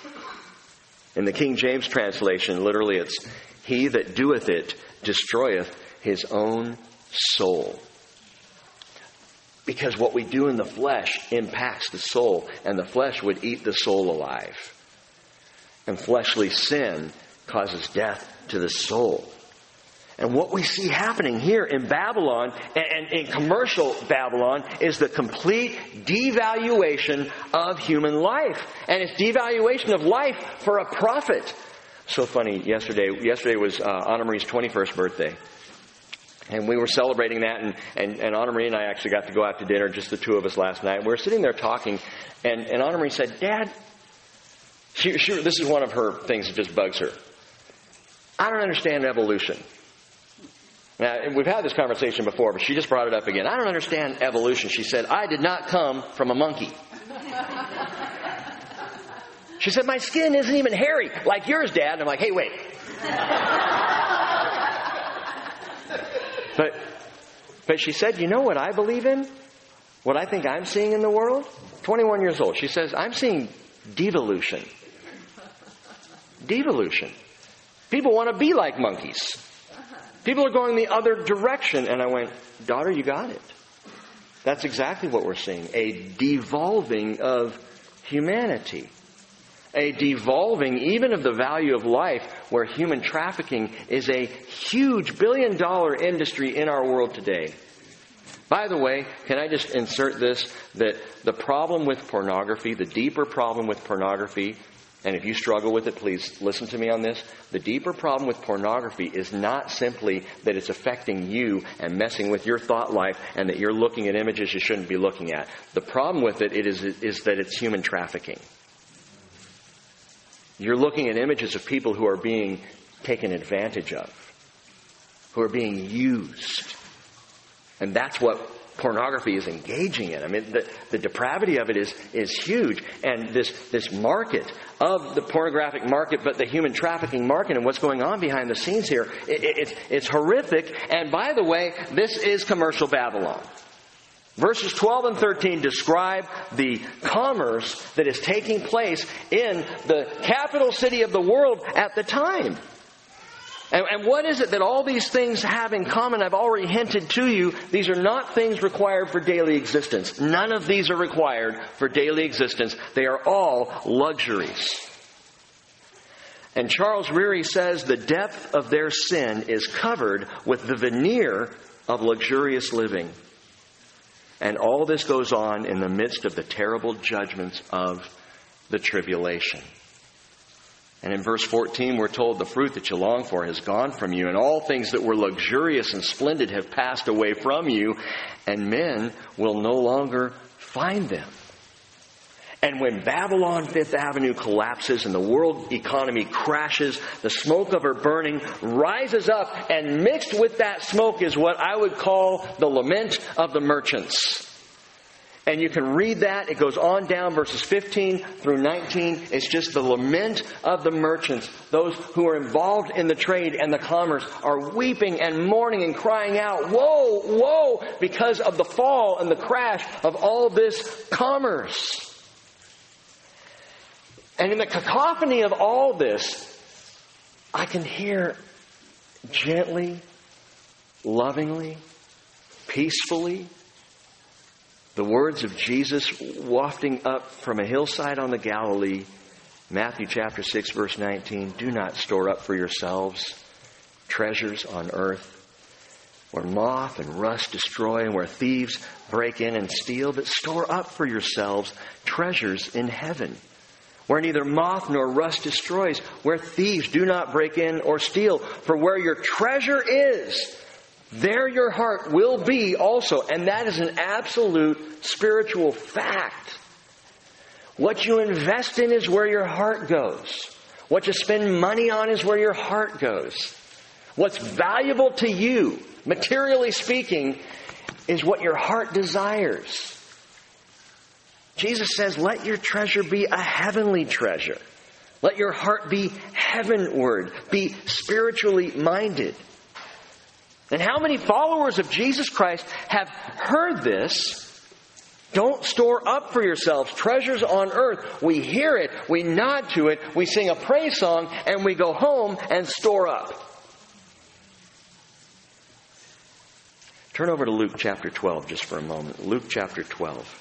S1: In the King James translation, literally it's, he that doeth it destroyeth his own soul. Because what we do in the flesh impacts the soul, and the flesh would eat the soul alive. And fleshly sin causes death to the soul. And what we see happening here in Babylon, and in commercial Babylon, is the complete devaluation of human life. And it's devaluation of life for a profit. So funny, yesterday yesterday was uh, Anna Marie's twenty-first birthday. And we were celebrating that, and, and, and Anna Marie and I actually got to go out to dinner, just the two of us last night. We were sitting there talking, and, and Anna Marie said, Dad, she, she, this is one of her things that just bugs her. I don't understand evolution. Now, we've had this conversation before, but she just brought it up again. I don't understand evolution. She said, I did not come from a monkey. She said, my skin isn't even hairy like yours, Dad. And I'm like, hey, wait. But, but she said, you know what I believe in? What I think I'm seeing in the world? twenty-one years old. She says, I'm seeing devolution. Devolution. People want to be like monkeys. People are going the other direction. And I went, daughter, you got it. That's exactly what we're seeing. A devolving of humanity. A devolving even of the value of life, where human trafficking is a huge billion dollar industry in our world today. By the way, can I just insert this, that the problem with pornography, the deeper problem with pornography, and if you struggle with it, please listen to me on this. The deeper problem with pornography is not simply that it's affecting you and messing with your thought life and that you're looking at images you shouldn't be looking at. The problem with it, it is, is that it's human trafficking. You're looking at images of people who are being taken advantage of, who are being used. And that's what pornography is engaging in. I mean, the, the depravity of it is, is huge. And this, this market of the pornographic market, but the human trafficking market and what's going on behind the scenes here, it, it, it's, it's horrific. And by the way, this is commercial Babylon. Verses twelve and thirteen describe the commerce that is taking place in the capital city of the world at the time. And, and what is it that all these things have in common? I've already hinted to you, these are not things required for daily existence. None of these are required for daily existence. They are all luxuries. And Charles Ryrie says the depth of their sin is covered with the veneer of luxurious living. And all this goes on in the midst of the terrible judgments of the tribulation. And in verse fourteen, we're told the fruit that you long for has gone from you, and all things that were luxurious and splendid have passed away from you, and men will no longer find them. And when Babylon Fifth Avenue collapses and the world economy crashes, the smoke of her burning rises up, and mixed with that smoke is what I would call the lament of the merchants. And you can read that. It goes on down verses fifteen through nineteen. It's just the lament of the merchants. Those who are involved in the trade and the commerce are weeping and mourning and crying out, woe, woe, because of the fall and the crash of all this commerce. And in the cacophony of all this, I can hear gently, lovingly, peacefully, the words of Jesus wafting up from a hillside on the Galilee, Matthew chapter six, verse nineteen, do not store up for yourselves treasures on earth, where moth and rust destroy and where thieves break in and steal, but store up for yourselves treasures in heaven, where neither moth nor rust destroys, where thieves do not break in or steal. For where your treasure is, there your heart will be also. And that is an absolute spiritual fact. What you invest in is where your heart goes. What you spend money on is where your heart goes. What's valuable to you, materially speaking, is what your heart desires. Jesus says, let your treasure be a heavenly treasure. Let your heart be heavenward. Be spiritually minded. And how many followers of Jesus Christ have heard this? Don't store up for yourselves treasures on earth. We hear it, we nod to it, we sing a praise song, and we go home and store up. Turn over to Luke chapter twelve just for a moment. Luke chapter twelve.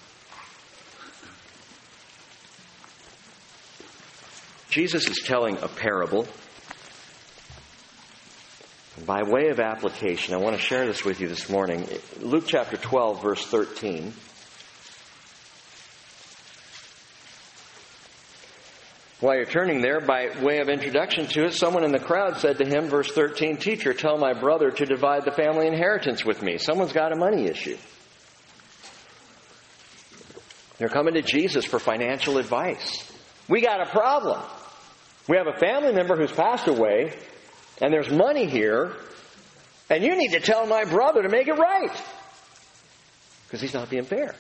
S1: Jesus is telling a parable. By way of application, I want to share this with you this morning. Luke chapter twelve, verse thirteen. While you're turning there, by way of introduction to it, someone in the crowd said to him, verse thirteen, Teacher, tell my brother to divide the family inheritance with me. Someone's got a money issue. They're coming to Jesus for financial advice. We got a problem. We have a family member who's passed away, and there's money here, and you need to tell my brother to make it right. Because he's not being fair.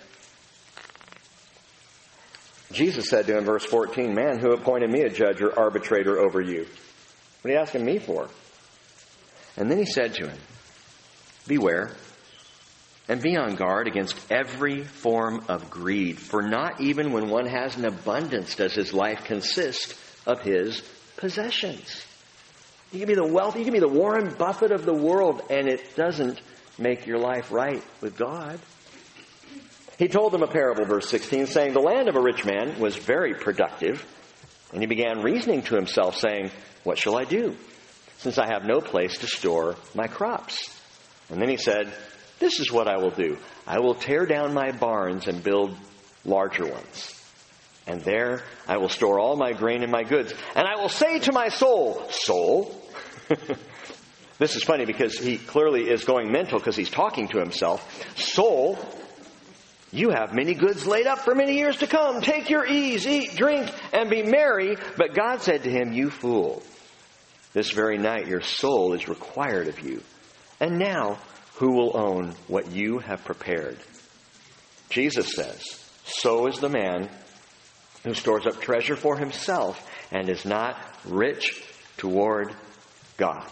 S1: Jesus said to him, verse fourteen, Man, who appointed me a judge or arbitrator over you? What are you asking me for? And then he said to him, Beware, and be on guard against every form of greed. For not even when one has an abundance does his life consist of his possessions. You can be the wealthy, you can be the Warren Buffett of the world, and it doesn't make your life right with God. He told them a parable, verse sixteen, saying, The land of a rich man was very productive, and he began reasoning to himself, saying, What shall I do, since I have no place to store my crops? And then he said, This is what I will do. I will tear down my barns and build larger ones. And there I will store all my grain and my goods. And I will say to my soul, Soul. This is funny because he clearly is going mental because he's talking to himself. Soul, You have many goods laid up for many years to come. Take your ease, eat, drink, and be merry. But God said to him, you fool, this very night your soul is required of you. And now, who will own what you have prepared? Jesus says, so is the man who stores up treasure for himself and is not rich toward God.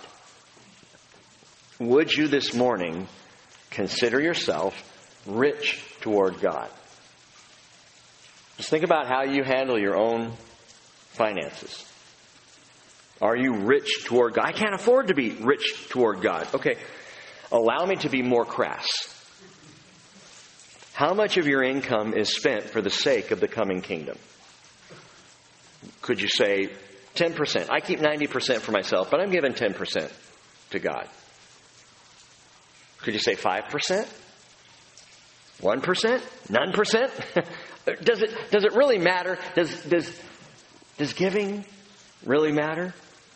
S1: Would you this morning consider yourself rich toward God? Just think about how you handle your own finances. Are you rich toward God? I can't afford to be rich toward God. Okay, allow me to be more crass. How much of your income is spent for the sake of the coming kingdom? Could you say ten percent? I keep ninety percent for myself, but I'm giving ten percent to God. Could you say five percent? one percent? None percent? Does it, does it really matter? Does, does, does giving really matter?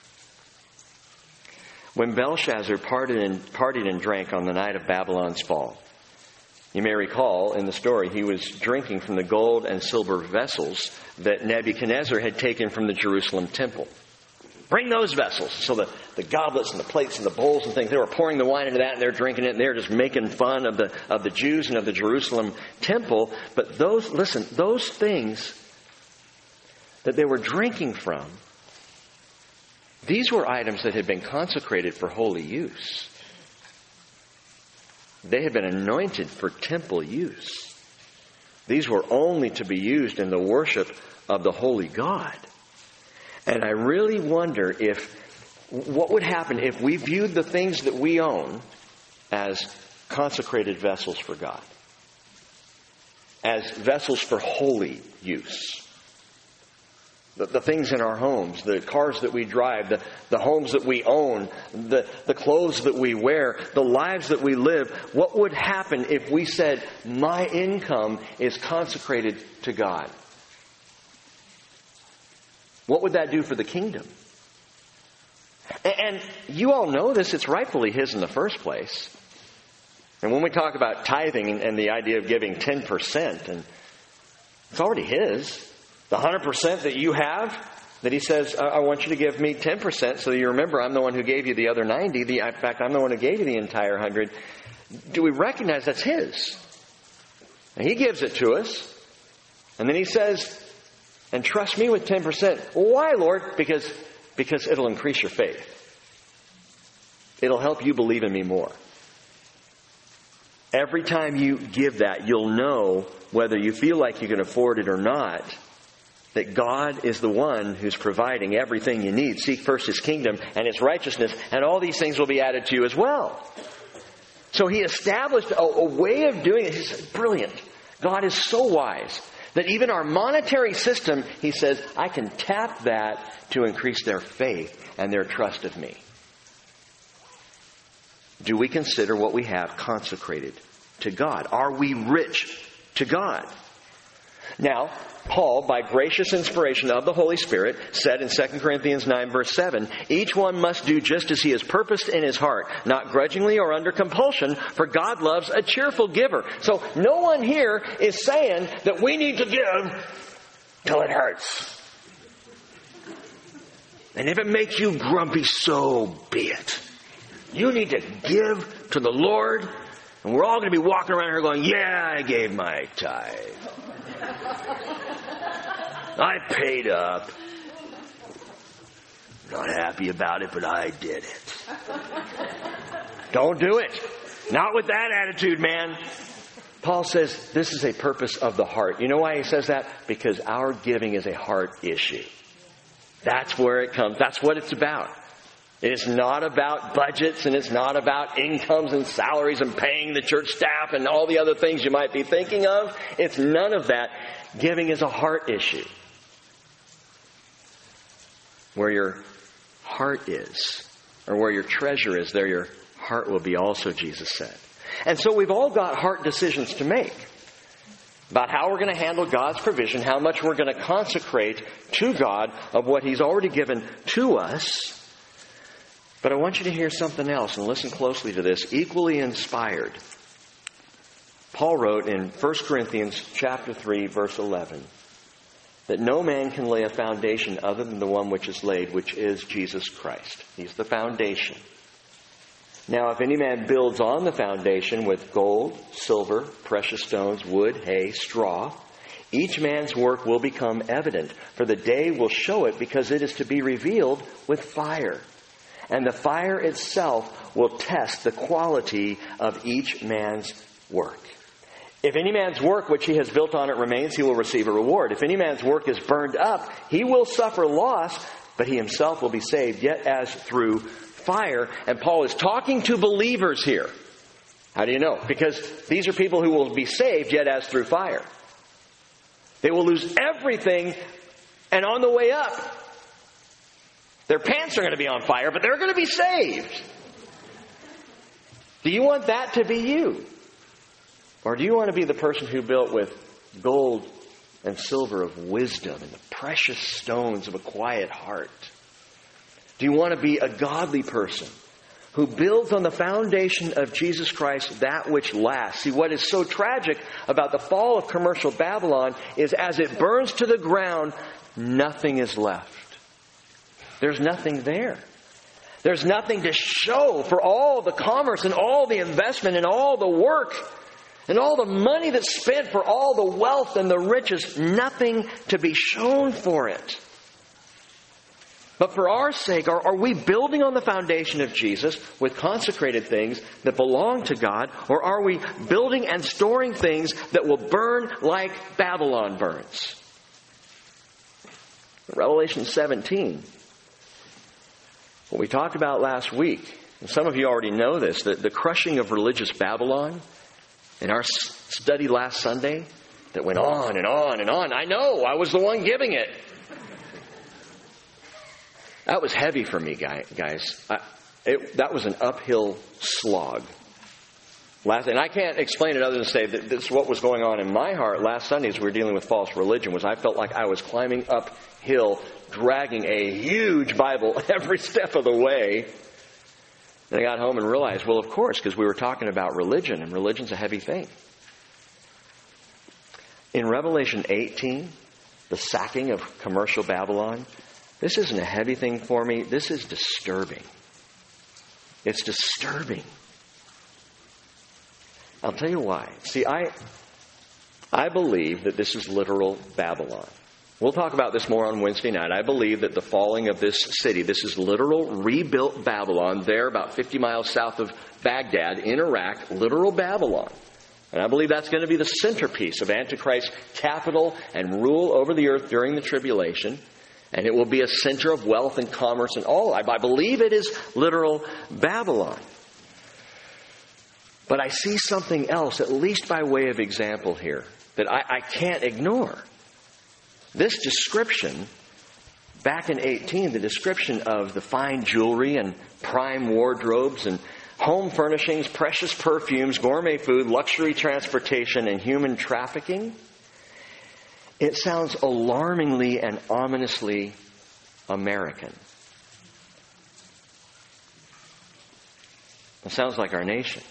S1: When Belshazzar partied and, partied and drank on the night of Babylon's fall, you may recall in the story he was drinking from the gold and silver vessels that Nebuchadnezzar had taken from the Jerusalem temple. Bring those vessels. So the, the goblets and the plates and the bowls and things, they were pouring the wine into that and they're drinking it and they're just making fun of the of the Jews and of the Jerusalem temple. But those, listen, those things that they were drinking from, these were items that had been consecrated for holy use. They had been anointed for temple use. These were only to be used in the worship of the holy God. And I really wonder if, what would happen if we viewed the things that we own as consecrated vessels for God, as vessels for holy use. The, the things in our homes, the cars that we drive, the, the homes that we own, the, the clothes that we wear, the lives that we live. What would happen if we said, my income is consecrated to God? What would that do for the kingdom? And you all know this, it's rightfully His in the first place. And when we talk about tithing and the idea of giving ten percent, and it's already His. The one hundred percent that you have, that He says, I want you to give me ten percent so that you remember I'm the one who gave you the other ninety. The, in fact, I'm the one who gave you the entire one hundred. Do we recognize that's His? And He gives it to us. And then He says, and trust me with ten percent. Why, Lord? Because, because it'll increase your faith. It'll help you believe in me more. Every time you give that, you'll know whether you feel like you can afford it or not, that God is the one who's providing everything you need. Seek first His kingdom and His righteousness, and all these things will be added to you as well. So He established a, a way of doing it. He's brilliant. God is so wise that even our monetary system, He says, I can tap that to increase their faith and their trust of me. Do we consider what we have consecrated to God? Are we rich to God? Now, Paul, by gracious inspiration of the Holy Spirit, said in Second Corinthians nine, verse seven, each one must do just as he has purposed in his heart, not grudgingly or under compulsion, for God loves a cheerful giver. So no one here is saying that we need to give till it hurts. And if it makes you grumpy, so be it. You need to give to the Lord, and we're all going to be walking around here going, yeah, I gave my tithe. I paid up. Not happy about it, but I did it. Don't do it. Not with that attitude, man. Paul says this is a purpose of the heart. You know why he says that? Because our giving is a heart issue. That's where it comes. That's what it's about. It is not about budgets, and it's not about incomes and salaries and paying the church staff and all the other things you might be thinking of. It's none of that. Giving is a heart issue. Where your heart is, or where your treasure is, there your heart will be also, Jesus said. And so we've all got heart decisions to make about how we're going to handle God's provision, how much we're going to consecrate to God of what He's already given to us. But I want you to hear something else and listen closely to this. Equally inspired. Paul wrote in First Corinthians chapter three, verse eleven, that no man can lay a foundation other than the one which is laid, which is Jesus Christ. He's the foundation. Now, if any man builds on the foundation with gold, silver, precious stones, wood, hay, straw, each man's work will become evident, for the day will show it, because it is to be revealed with fire. And the fire itself will test the quality of each man's work. If any man's work which he has built on it remains, he will receive a reward. If any man's work is burned up, he will suffer loss, but he himself will be saved, yet as through fire. And Paul is talking to believers here. How do you know? Because these are people who will be saved, yet as through fire. They will lose everything, and on the way up, their pants are going to be on fire, but they're going to be saved. Do you want that to be you? Or do you want to be the person who built with gold and silver of wisdom and the precious stones of a quiet heart? Do you want to be a godly person who builds on the foundation of Jesus Christ that which lasts? See, what is so tragic about the fall of commercial Babylon is as it burns to the ground, nothing is left. There's nothing there. There's nothing to show for all the commerce and all the investment and all the work and all the money that's spent for all the wealth and the riches. Nothing to be shown for it. But for our sake, are, are we building on the foundation of Jesus with consecrated things that belong to God? Or are we building and storing things that will burn like Babylon burns? Revelation seventeen. What we talked about last week, and some of you already know this, that the crushing of religious Babylon in our study last Sunday that went on and on and on. I know, I was the one giving it. That was heavy for me, guys. I, it, that was an uphill slog. Last, and I can't explain it other than say that this is what was going on in my heart last Sunday as we were dealing with false religion. Was I felt like I was climbing uphill, dragging a huge Bible every step of the way. And I got home and realized, well, of course, because we were talking about religion, and religion's a heavy thing. In Revelation eighteen, the sacking of commercial Babylon, this isn't a heavy thing for me. This is disturbing. It's disturbing. I'll tell you why. See, I I believe that this is literal Babylon. We'll talk about this more on Wednesday night. I believe that the falling of this city, this is literal rebuilt Babylon, there about fifty miles south of Baghdad in Iraq, literal Babylon. And I believe that's going to be the centerpiece of Antichrist's capital and rule over the earth during the tribulation. And it will be a center of wealth and commerce and all. I, I believe it is literal Babylon. But I see something else, at least by way of example here, that I, I can't ignore. This description, back in eighteen, the description of the fine jewelry and prime wardrobes and home furnishings, precious perfumes, gourmet food, luxury transportation, and human trafficking, it sounds alarmingly and ominously American. It sounds like our nation.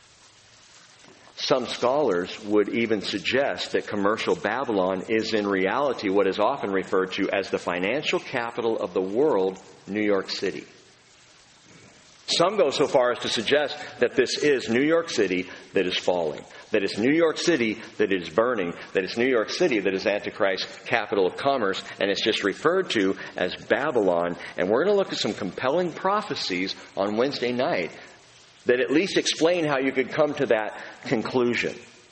S1: Some scholars would even suggest that commercial Babylon is in reality what is often referred to as the financial capital of the world, New York City. Some go so far as to suggest that this is New York City that is falling, that it's New York City that is burning, that it's New York City that is Antichrist's capital of commerce, and it's just referred to as Babylon. And we're going to look at some compelling prophecies on Wednesday night that at least explain how you could come to that conclusion.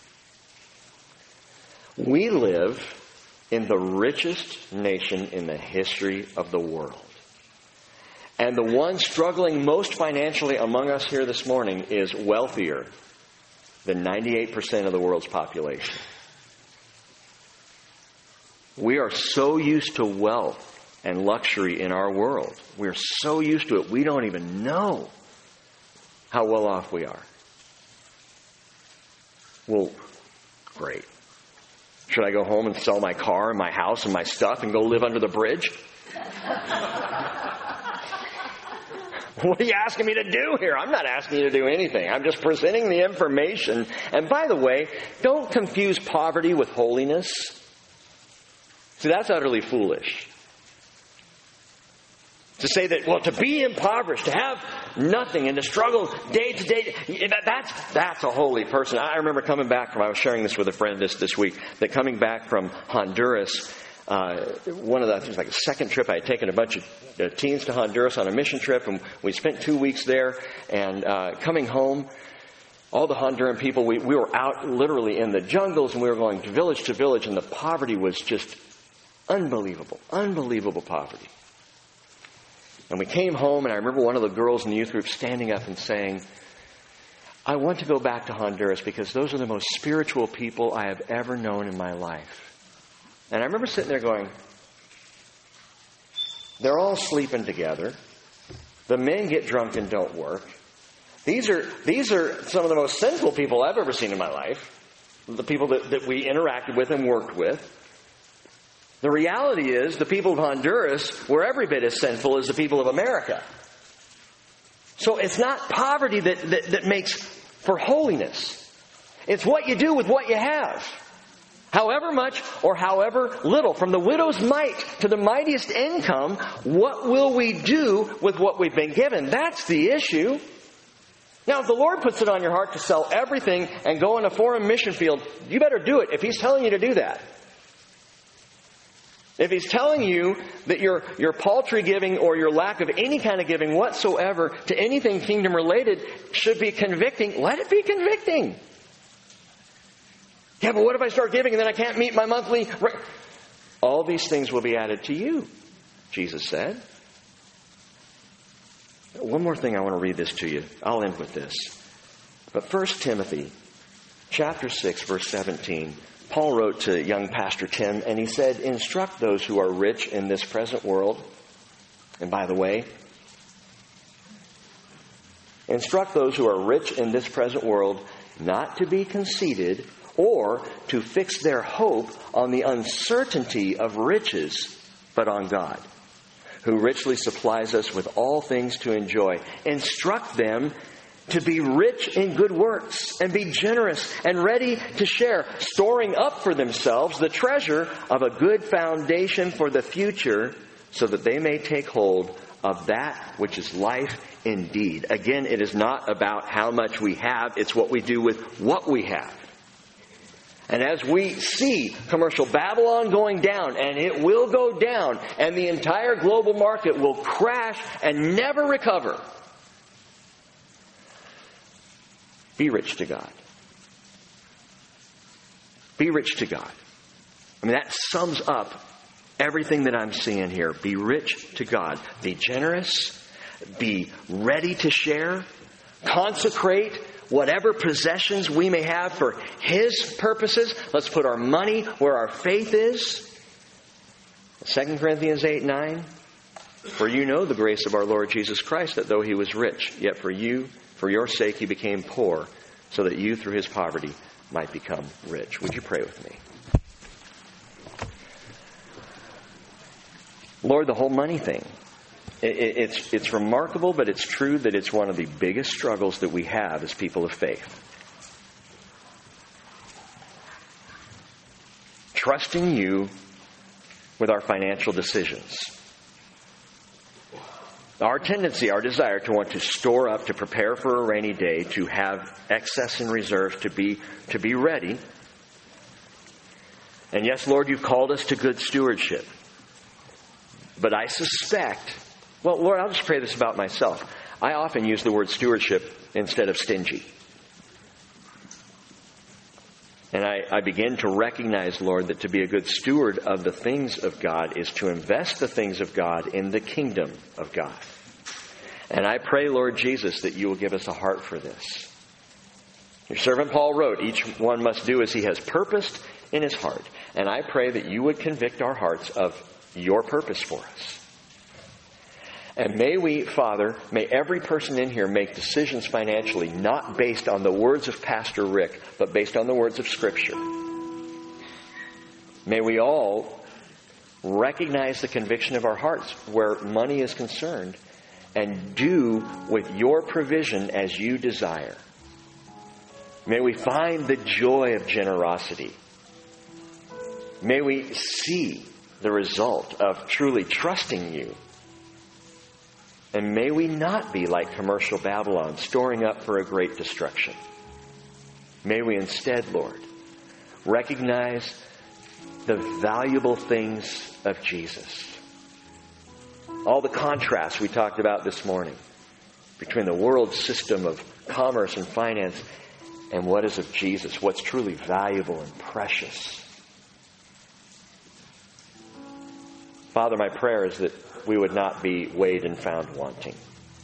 S1: We live in the richest nation in the history of the world. And the one struggling most financially among us here this morning is wealthier than ninety-eight percent of the world's population. We are so used to wealth and luxury in our world. We're so used to it, we don't even know how well off we are. Well, great. Should I go home and sell my car and my house and my stuff and go live under the bridge? What are you asking me to do here? I'm not asking you to do anything. I'm just presenting the information. And by the way, don't confuse poverty with holiness. See, that's utterly foolish. To say that, well, to be impoverished, to have nothing, and to struggle day to day, that's, that's a holy person. I remember coming back from, I was sharing this with a friend this, this week, that coming back from Honduras, uh, one of the, I think it was like the second trip, I had taken a bunch of uh, teens to Honduras on a mission trip, and we spent two weeks there, and uh, coming home, all the Honduran people, we, we were out literally in the jungles, and we were going to village to village, and the poverty was just unbelievable, unbelievable poverty. And we came home, and I remember one of the girls in the youth group standing up and saying, I want to go back to Honduras because those are the most spiritual people I have ever known in my life. And I remember sitting there going, they're all sleeping together. The men get drunk and don't work. These are these are some of the most sinful people I've ever seen in my life. The people that, that we interacted with and worked with. The reality is the people of Honduras were every bit as sinful as the people of America. So it's not poverty that, that, that makes for holiness. It's what you do with what you have. However much or however little. From the widow's mite to the mightiest income, what will we do with what we've been given? That's the issue. Now, if the Lord puts it on your heart to sell everything and go in a foreign mission field, you better do it if He's telling you to do that. If He's telling you that your, your paltry giving or your lack of any kind of giving whatsoever to anything kingdom related should be convicting, let it be convicting. Yeah, but what if I start giving and then I can't meet my monthly... All these things will be added to you, Jesus said. One more thing I want to read this to you. I'll end with this. But First Timothy chapter six, verse seventeen... Paul wrote to young Pastor Tim, and he said, instruct those who are rich in this present world. And by the way, instruct those who are rich in this present world not to be conceited or to fix their hope on the uncertainty of riches, but on God, who richly supplies us with all things to enjoy. Instruct them to be rich in good works and be generous and ready to share, storing up for themselves the treasure of a good foundation for the future so that they may take hold of that which is life indeed. Again, it is not about how much we have. It's what we do with what we have. And as we see commercial Babylon going down, and it will go down, and the entire global market will crash and never recover, be rich to God. Be rich to God. I mean, that sums up everything that I'm seeing here. Be rich to God. Be generous. Be ready to share. Consecrate whatever possessions we may have for His purposes. Let's put our money where our faith is. Second Corinthians eight nine. For you know the grace of our Lord Jesus Christ, that though He was rich, yet for you, for your sake, He became poor, so that you through His poverty might become rich. Would you pray with me? Lord, the whole money thing, it, it, it's, it's remarkable, but it's true that it's one of the biggest struggles that we have as people of faith. Trusting You with our financial decisions. Our tendency, our desire to want to store up, to prepare for a rainy day, to have excess in reserve, to be to be ready. And yes, Lord, You've called us to good stewardship. But I suspect, well, Lord, I'll just pray this about myself. I often use the word stewardship instead of stingy. And I, I begin to recognize, Lord, that to be a good steward of the things of God is to invest the things of God in the kingdom of God. And I pray, Lord Jesus, that You will give us a heart for this. Your servant Paul wrote, each one must do as he has purposed in his heart. And I pray that You would convict our hearts of Your purpose for us. And may we, Father, may every person in here make decisions financially not based on the words of Pastor Rick, but based on the words of Scripture. May we all recognize the conviction of our hearts where money is concerned and do with your provision as you desire. May we find the joy of generosity. May we see the result of truly trusting you. And may we not be like commercial Babylon, storing up for a great destruction. May we instead, Lord, recognize the valuable things of Jesus. All the contrasts we talked about this morning between the world system of commerce and finance and what is of Jesus, what's truly valuable and precious. Father, my prayer is that we would not be weighed and found wanting.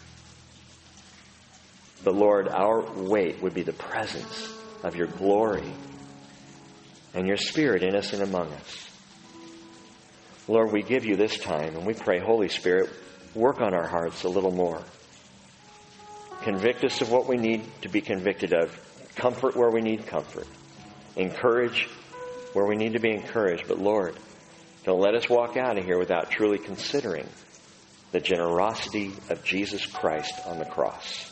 S1: But Lord, our weight would be the presence of your glory and your Spirit in us and among us. Lord, we give you this time and we pray, Holy Spirit, work on our hearts a little more. Convict us of what we need to be convicted of. Comfort where we need comfort. Encourage where we need to be encouraged. But Lord, don't let us walk out of here without truly considering the generosity of Jesus Christ on the cross.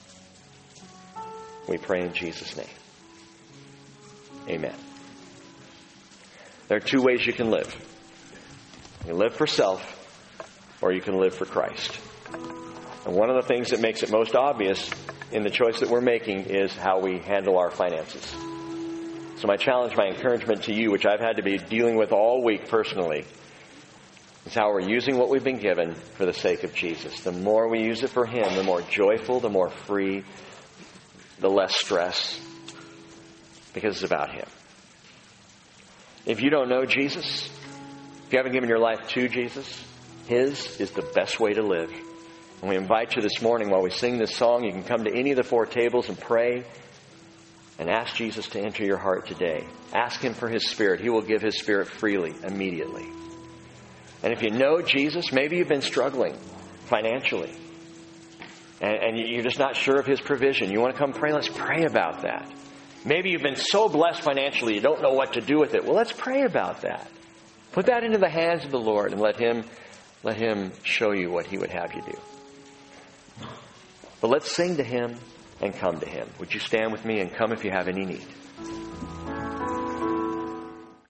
S1: We pray in Jesus' name. Amen. There are two ways you can live. You can live for self, or you can live for Christ. And one of the things that makes it most obvious in the choice that we're making is how we handle our finances. So my challenge, my encouragement to you, which I've had to be dealing with all week personally, is how we're using what we've been given for the sake of Jesus. The more we use it for Him, the more joyful, the more free, the less stress, because it's about Him. If you don't know Jesus, if you haven't given your life to Jesus, His is the best way to live. And we invite you this morning while we sing this song, you can come to any of the four tables and pray and ask Jesus to enter your heart today. Ask Him for His Spirit. He will give His Spirit freely, immediately. And if you know Jesus, maybe you've been struggling financially. And, and you're just not sure of His provision. You want to come pray? Let's pray about that. Maybe you've been so blessed financially you don't know what to do with it. Well, let's pray about that. Put that into the hands of the Lord and let Him, let Him show you what He would have you do. But let's sing to Him and come to Him. Would you stand with me and come if you have any need?